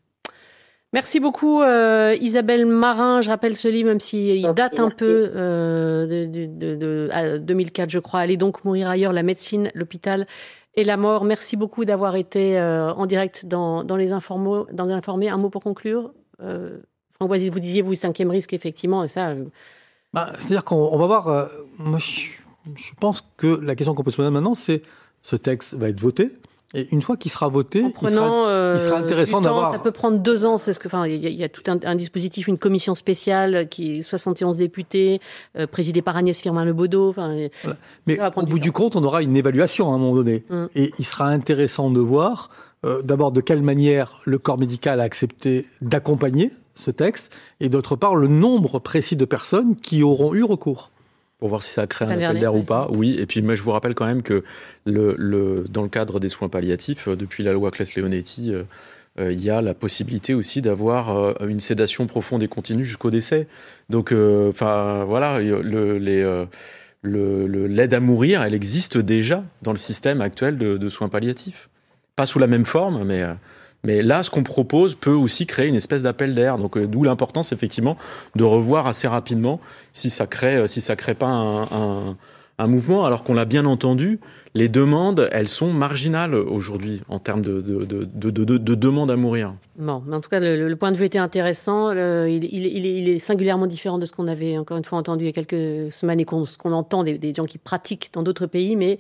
Merci beaucoup, euh, Isabelle Marin. Je rappelle ce livre, même s'il okay, date un merci. peu euh, de, de, de, de à deux mille quatre, je crois. Allez donc mourir ailleurs, la médecine, l'hôpital et la mort. Merci beaucoup d'avoir été euh, en direct dans, dans les informés. Dans les informés. Un mot pour conclure. Euh, Franck Boisy, vous disiez, vous, cinquième risque, effectivement, et ça... Euh, Bah, c'est-à-dire qu'on on va voir. Euh, moi, je, je pense que la question qu'on peut se poser maintenant, c'est ce texte va être voté. Et une fois qu'il sera voté, en prenant, il, sera, il sera intéressant du temps, d'avoir. Ça peut prendre deux ans. C'est ce que, enfin, il y, y a tout un, un dispositif, une commission spéciale qui est soixante et onze députés, euh, présidée par Agnès Firmin-Lebaudot. Enfin, voilà. Mais au bout du compte, on aura une évaluation à un moment donné, mm. et il sera intéressant de voir euh, d'abord de quelle manière le corps médical a accepté d'accompagner ce texte, et d'autre part, le nombre précis de personnes qui auront eu recours. Pour voir si ça crée un appel d'air ou pas, oui. Et puis, moi, je vous rappelle quand même que le, le, dans le cadre des soins palliatifs, depuis la loi Claes-Leonetti, euh, euh, il y a la possibilité aussi d'avoir euh, une sédation profonde et continue jusqu'au décès. Donc, enfin, euh, voilà, le, les, euh, le, le, l'aide à mourir, elle existe déjà dans le système actuel de, de soins palliatifs. Pas sous la même forme, mais... Euh, Mais là, ce qu'on propose peut aussi créer une espèce d'appel d'air. Donc, euh, d'où l'importance, effectivement, de revoir assez rapidement si ça crée, si ça crée pas un, un, un mouvement. Alors qu'on l'a bien entendu, les demandes, elles sont marginales aujourd'hui en termes de, de, de, de, de, de demandes à mourir. Bon, mais en tout cas, le, le point de vue était intéressant. Le, il, il, il, est, il est singulièrement différent de ce qu'on avait encore une fois entendu il y a quelques semaines et qu'on, ce qu'on entend des, des gens qui pratiquent dans d'autres pays, mais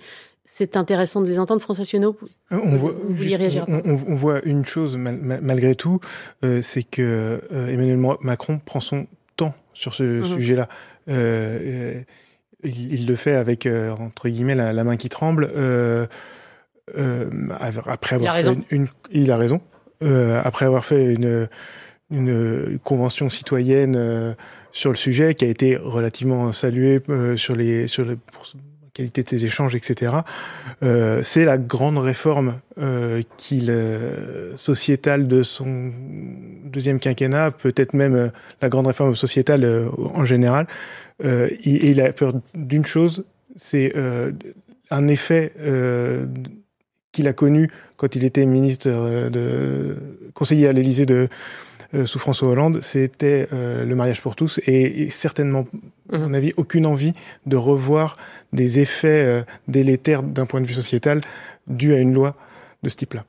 c'est intéressant de les entendre, François Sionneau. On voit, vous vouliez réagir on, on, on voit une chose mal, mal, malgré tout, euh, c'est que euh, Emmanuel Macron prend son temps sur ce mmh. sujet-là. Euh, il, il le fait avec, euh, entre guillemets, la, la main qui tremble. Euh, euh, après avoir il a fait raison. Une, une, il a raison. Euh, après avoir fait une, une convention citoyenne euh, sur le sujet, qui a été relativement saluée euh, sur les, sur les, pour la qualité de ses échanges, et cetera. Euh, c'est la grande réforme euh, qu'il euh, sociétale de son deuxième quinquennat, peut-être même euh, la grande réforme sociétale euh, en général. Euh, il, il a peur d'une chose, c'est euh, un effet euh, qu'il a connu quand il était ministre de conseiller à l'Élysée de euh, sous François Hollande, c'était euh, le mariage pour tous, et, et certainement, à mon avis, aucune envie de revoir des effets euh, délétères d'un point de vue sociétal dus à une loi de ce type-là.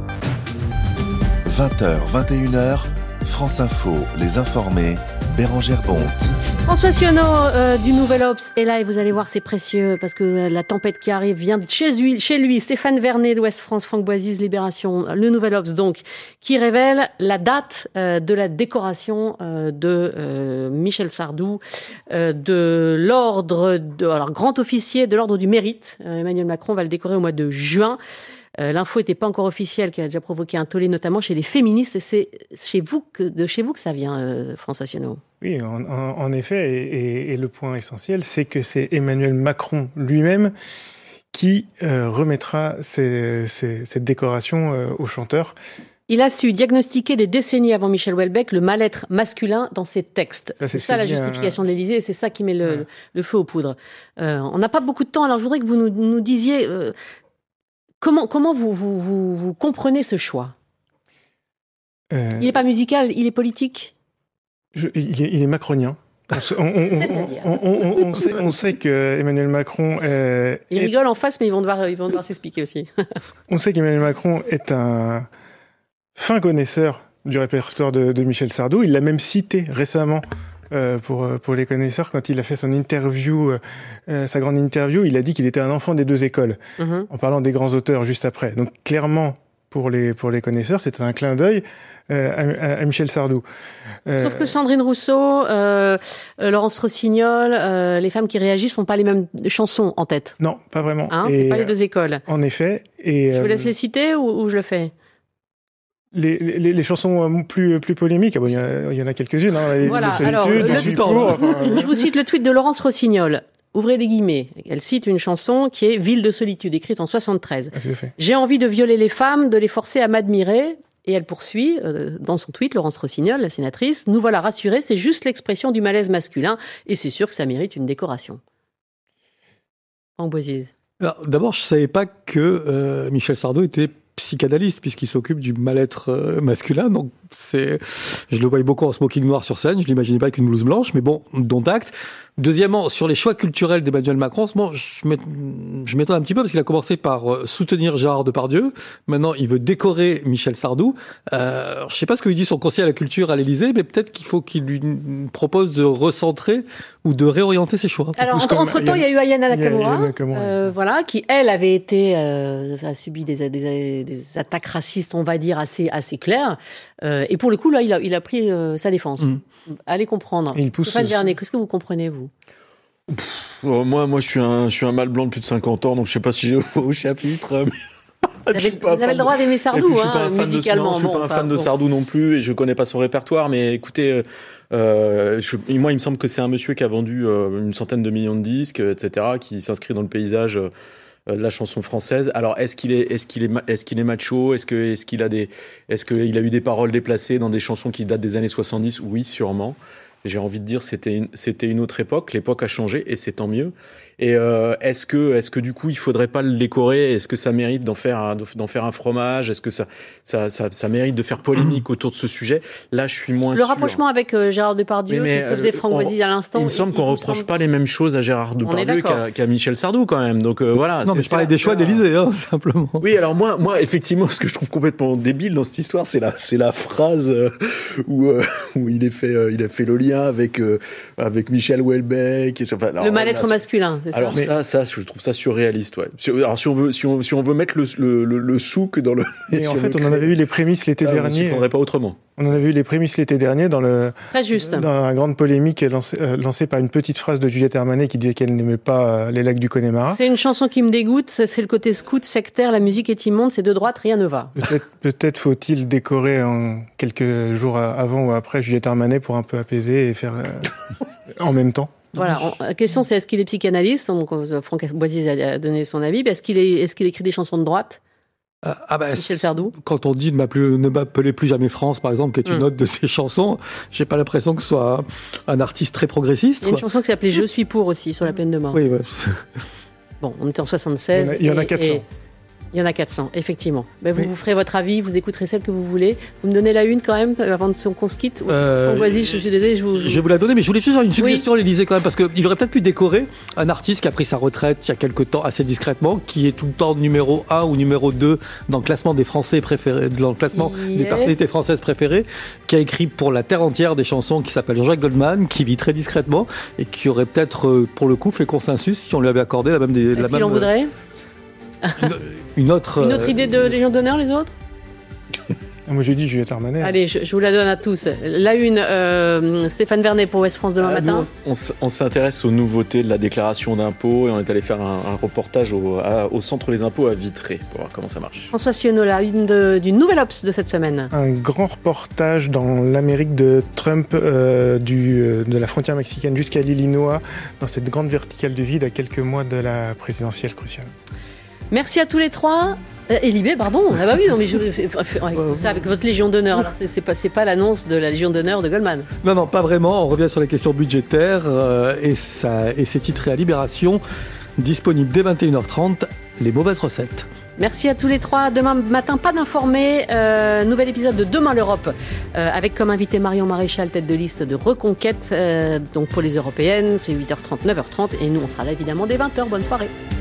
vingt heures, vingt et une heures, France Info, les informés, Bérangère Bonte. François Sionneau euh, du Nouvel Obs est là et vous allez voir, c'est précieux parce que la tempête qui arrive vient de chez lui. Chez lui. Stéphane Vernet d'Ouest France, Franck Boisise, Libération, le Nouvel Obs donc, qui révèle la date euh, de la décoration euh, de euh, Michel Sardou, euh, de l'ordre, de, alors grand officier de l'ordre du mérite. Euh, Emmanuel Macron va le décorer au mois de juin. Euh, l'info n'était pas encore officielle, qui a déjà provoqué un tollé, notamment chez les féministes. Et c'est chez vous que, de chez vous que ça vient, euh, François Sionneau. Oui, en, en, en effet. Et, et, et le point essentiel, c'est que c'est Emmanuel Macron lui-même qui euh, remettra ces, ces, cette décoration euh, aux chanteurs. Il a su diagnostiquer des décennies avant Michel Houellebecq le mal-être masculin dans ses textes. Ça, c'est, c'est ça la justification un... de l'Élysée et c'est ça qui met le, ouais. le feu aux poudres. Euh, on n'a pas beaucoup de temps, alors je voudrais que vous nous, nous disiez... Euh, Comment, comment vous, vous, vous, vous comprenez ce choix ? euh... Il n'est pas musical, il est politique ? je, il, est, il est macronien. On, on, on, on, on, sait, on sait que Emmanuel Macron... Euh, il est... rigole en face, mais ils vont devoir, ils vont devoir s'expliquer aussi. On sait qu'Emmanuel Macron est un fin connaisseur du répertoire de, de Michel Sardou. Il l'a même cité récemment. Euh, pour pour les connaisseurs, quand il a fait son interview, euh, sa grande interview, il a dit qu'il était un enfant des deux écoles, mm-hmm. en parlant des grands auteurs juste après. Donc clairement, pour les pour les connaisseurs, c'était un clin d'œil euh, à, à Michel Sardou. Euh... Sauf que Sandrine Rousseau, euh, euh, Laurence Rossignol, euh, les femmes qui réagissent n'ont pas les mêmes chansons en tête. Non, pas vraiment. Hein, c'est pas les deux écoles. En effet. Et je vous laisse les citer ou, ou je le fais ? Les, les, les chansons plus, plus polémiques, ah bon, il, y a, il y en a quelques-unes, hein, les voilà, solitudes, alors, le, le cours, enfin, je vous cite le tweet de Laurence Rossignol. Ouvrez les guillemets. Elle cite une chanson qui est Ville de solitude, écrite en soixante-treize. Ah, c'est fait. J'ai envie de violer les femmes, de les forcer à m'admirer. Et elle poursuit, euh, dans son tweet, Laurence Rossignol, la sénatrice, nous voilà rassurés, c'est juste l'expression du malaise masculin, et c'est sûr que ça mérite une décoration. Franck Boisise. Alors, d'abord, je ne savais pas que euh, Michel Sardou était psychanalyste, puisqu'il s'occupe du mal-être euh, masculin. Donc, c'est, je le voyais beaucoup en smoking noir sur scène. Je l'imaginais pas avec une blouse blanche, mais bon, dont acte. Deuxièmement, sur les choix culturels d'Emmanuel Macron, bon, je m'étonne un petit peu parce qu'il a commencé par soutenir Gérard Depardieu. Maintenant, il veut décorer Michel Sardou. Euh, je sais pas ce que lui dit son conseiller à la culture à l'Élysée, mais peut-être qu'il faut qu'il lui propose de recentrer ou de réorienter ses choix. Alors, entre, entre temps, il y a eu Ayana Nakamura, euh, voilà, qui elle avait été, euh, a subi des, des, des attaques racistes, on va dire assez, assez claires. Euh, et pour le coup, là, il a, il a pris euh, sa défense. Mmh. Allez comprendre. Et il pousse Stéphane Vernet, qu'est-ce que vous comprenez, vous ? Pff, oh, moi, moi, je suis un, je suis un mâle blanc de plus de cinquante ans, donc je sais pas si j'ai au, au chapitre. Mais... Vous avez, vous avez le droit d'aimer Sardou, puis, hein, musicalement. De, non, je suis pas un fan bon. de Sardou non plus, et je connais pas son répertoire, mais écoutez, euh, je, moi, il me semble que c'est un monsieur qui a vendu euh, une centaine de millions de disques, et cetera, qui s'inscrit dans le paysage euh, de la chanson française. Alors, est-ce qu'il est, est-ce qu'il est, est-ce qu'il est macho? Est-ce que, est-ce qu'il a des, est-ce qu'il a eu des paroles déplacées dans des chansons qui datent des années soixante-dix? Oui, sûrement. J'ai envie de dire, c'était une, c'était une autre époque. L'époque a changé et c'est tant mieux. Et euh, est-ce que, est-ce que du coup, il faudrait pas le décorer? Est-ce que ça mérite d'en faire un, d'en faire un fromage? Est-ce que ça, ça, ça, ça mérite de faire polémique autour de ce sujet? Là, je suis moins le sûr. Le rapprochement avec euh, Gérard Depardieu, mais, que faisait Franck Boisise à l'instant. Il me semble il, qu'on il reproche semble... pas les mêmes choses à Gérard Depardieu qu'à, qu'à Michel Sardou quand même. Donc euh, voilà. Non, mais je parlais des choix de l'Élysée, hein, simplement. Oui, alors moi, moi, effectivement, ce que je trouve complètement débile dans cette histoire, c'est la, c'est la phrase euh, où, euh, où il est fait, euh, il a fait Loli lien avec euh, avec Michel Houellebecq. Et, enfin, alors, le mal-être là, masculin, c'est ça. Alors Mais... ça, ça, je trouve ça surréaliste. Ouais. Alors si on veut, si on, si on veut mettre le le, le, le souk dans le. Mais si en on fait, on créer, en avait eu les prémices l'été ça, dernier. On ne prendrait pas autrement. On en avait eu les prémices l'été dernier dans le. Très juste. Dans la grande polémique lancée, euh, lancée par une petite phrase de Juliette Armanet qui disait qu'elle n'aimait pas euh, les lacs du Connemara. C'est une chanson qui me dégoûte. C'est le côté scout sectaire. La musique est immonde. C'est de droite, rien ne va. Peut-être, peut-être faut-il décorer en quelques jours avant ou après Juliette Armanet pour un peu apaiser et faire euh, en même temps. Voilà. La question, c'est est-ce qu'il est psychanalyste? Donc, Franck Boisier a donné son avis. Est-ce qu'il est, est-ce qu'il écrit des chansons de droite? Ah bah, Michel Sardou. Quand on dit ne m'appelez, ne m'appelez plus jamais France, par exemple, qui est une Mm. note de ses chansons, j'ai pas l'impression que ce soit un artiste très progressiste. Il y a une quoi. chanson qui s'appelait Je suis pour aussi, sur la peine de mort. Oui, ouais. Bon, on était en soixante-seize. Il y en a- il y en a et- quatre cents. et- Il y en a quatre cents, effectivement. Ben, vous, Mais- vous ferez votre avis, vous écouterez celle que vous voulez. Vous me donnez la une quand même, avant qu'on se quitte. Euh, Franck Boisier, je suis désolée, je vous... Je vais vous la donner, mais je voulais juste faire une suggestion à l'Élysée quand même, parce qu'il aurait peut-être pu décorer un artiste qui a pris sa retraite il y a quelque temps assez discrètement, qui est tout le temps numéro un ou numéro deux dans le classement des Français préférés, dans le classement Il des est- personnalités françaises préférées, qui a écrit pour la terre entière des chansons, qui s'appelle Jean-Jacques Goldman, qui vit très discrètement et qui aurait peut-être, euh, pour le coup, fait consensus si on lui avait accordé la même des, la Est-ce qu'il même, en voudrait une, une autre Une autre euh, idée de Légion d'honneur, les autres Ah, moi j'ai dit Juliette Armanet. Allez, je, je vous la donne à tous. La une, euh, Stéphane Vernet pour Ouest France demain Ah, matin. nous, on, s- on s'intéresse aux nouveautés de la déclaration d'impôts et on est allé faire un, un reportage au, à- au centre des impôts à Vitré pour voir comment ça marche. François Sionneau, la une de- d'une nouvelle Obs de cette semaine. Un grand reportage dans l'Amérique de Trump, euh, du, euh, de la frontière mexicaine jusqu'à l'Illinois, dans cette grande verticale du vide à quelques mois de la présidentielle cruciale. Merci à tous les trois. Euh, et Libé, pardon. Ah bah oui, non mais je, avec, tout ça, avec votre Légion d'honneur. Alors c'est, c'est pas, c'est pas l'annonce de la Légion d'honneur de Goldman. Non, non, pas vraiment. On revient sur les questions budgétaires euh, et, ça, et c'est titré à Libération, disponible dès vingt et une heures trente, les mauvaises recettes. Merci à tous les trois. Demain matin, pas d'informés. Euh, nouvel épisode de Demain l'Europe, euh, avec comme invité Marion Maréchal, tête de liste de Reconquête. Euh, donc pour les européennes, c'est huit heures trente, neuf heures trente. Et nous, on sera là évidemment dès vingt heures. Bonne soirée.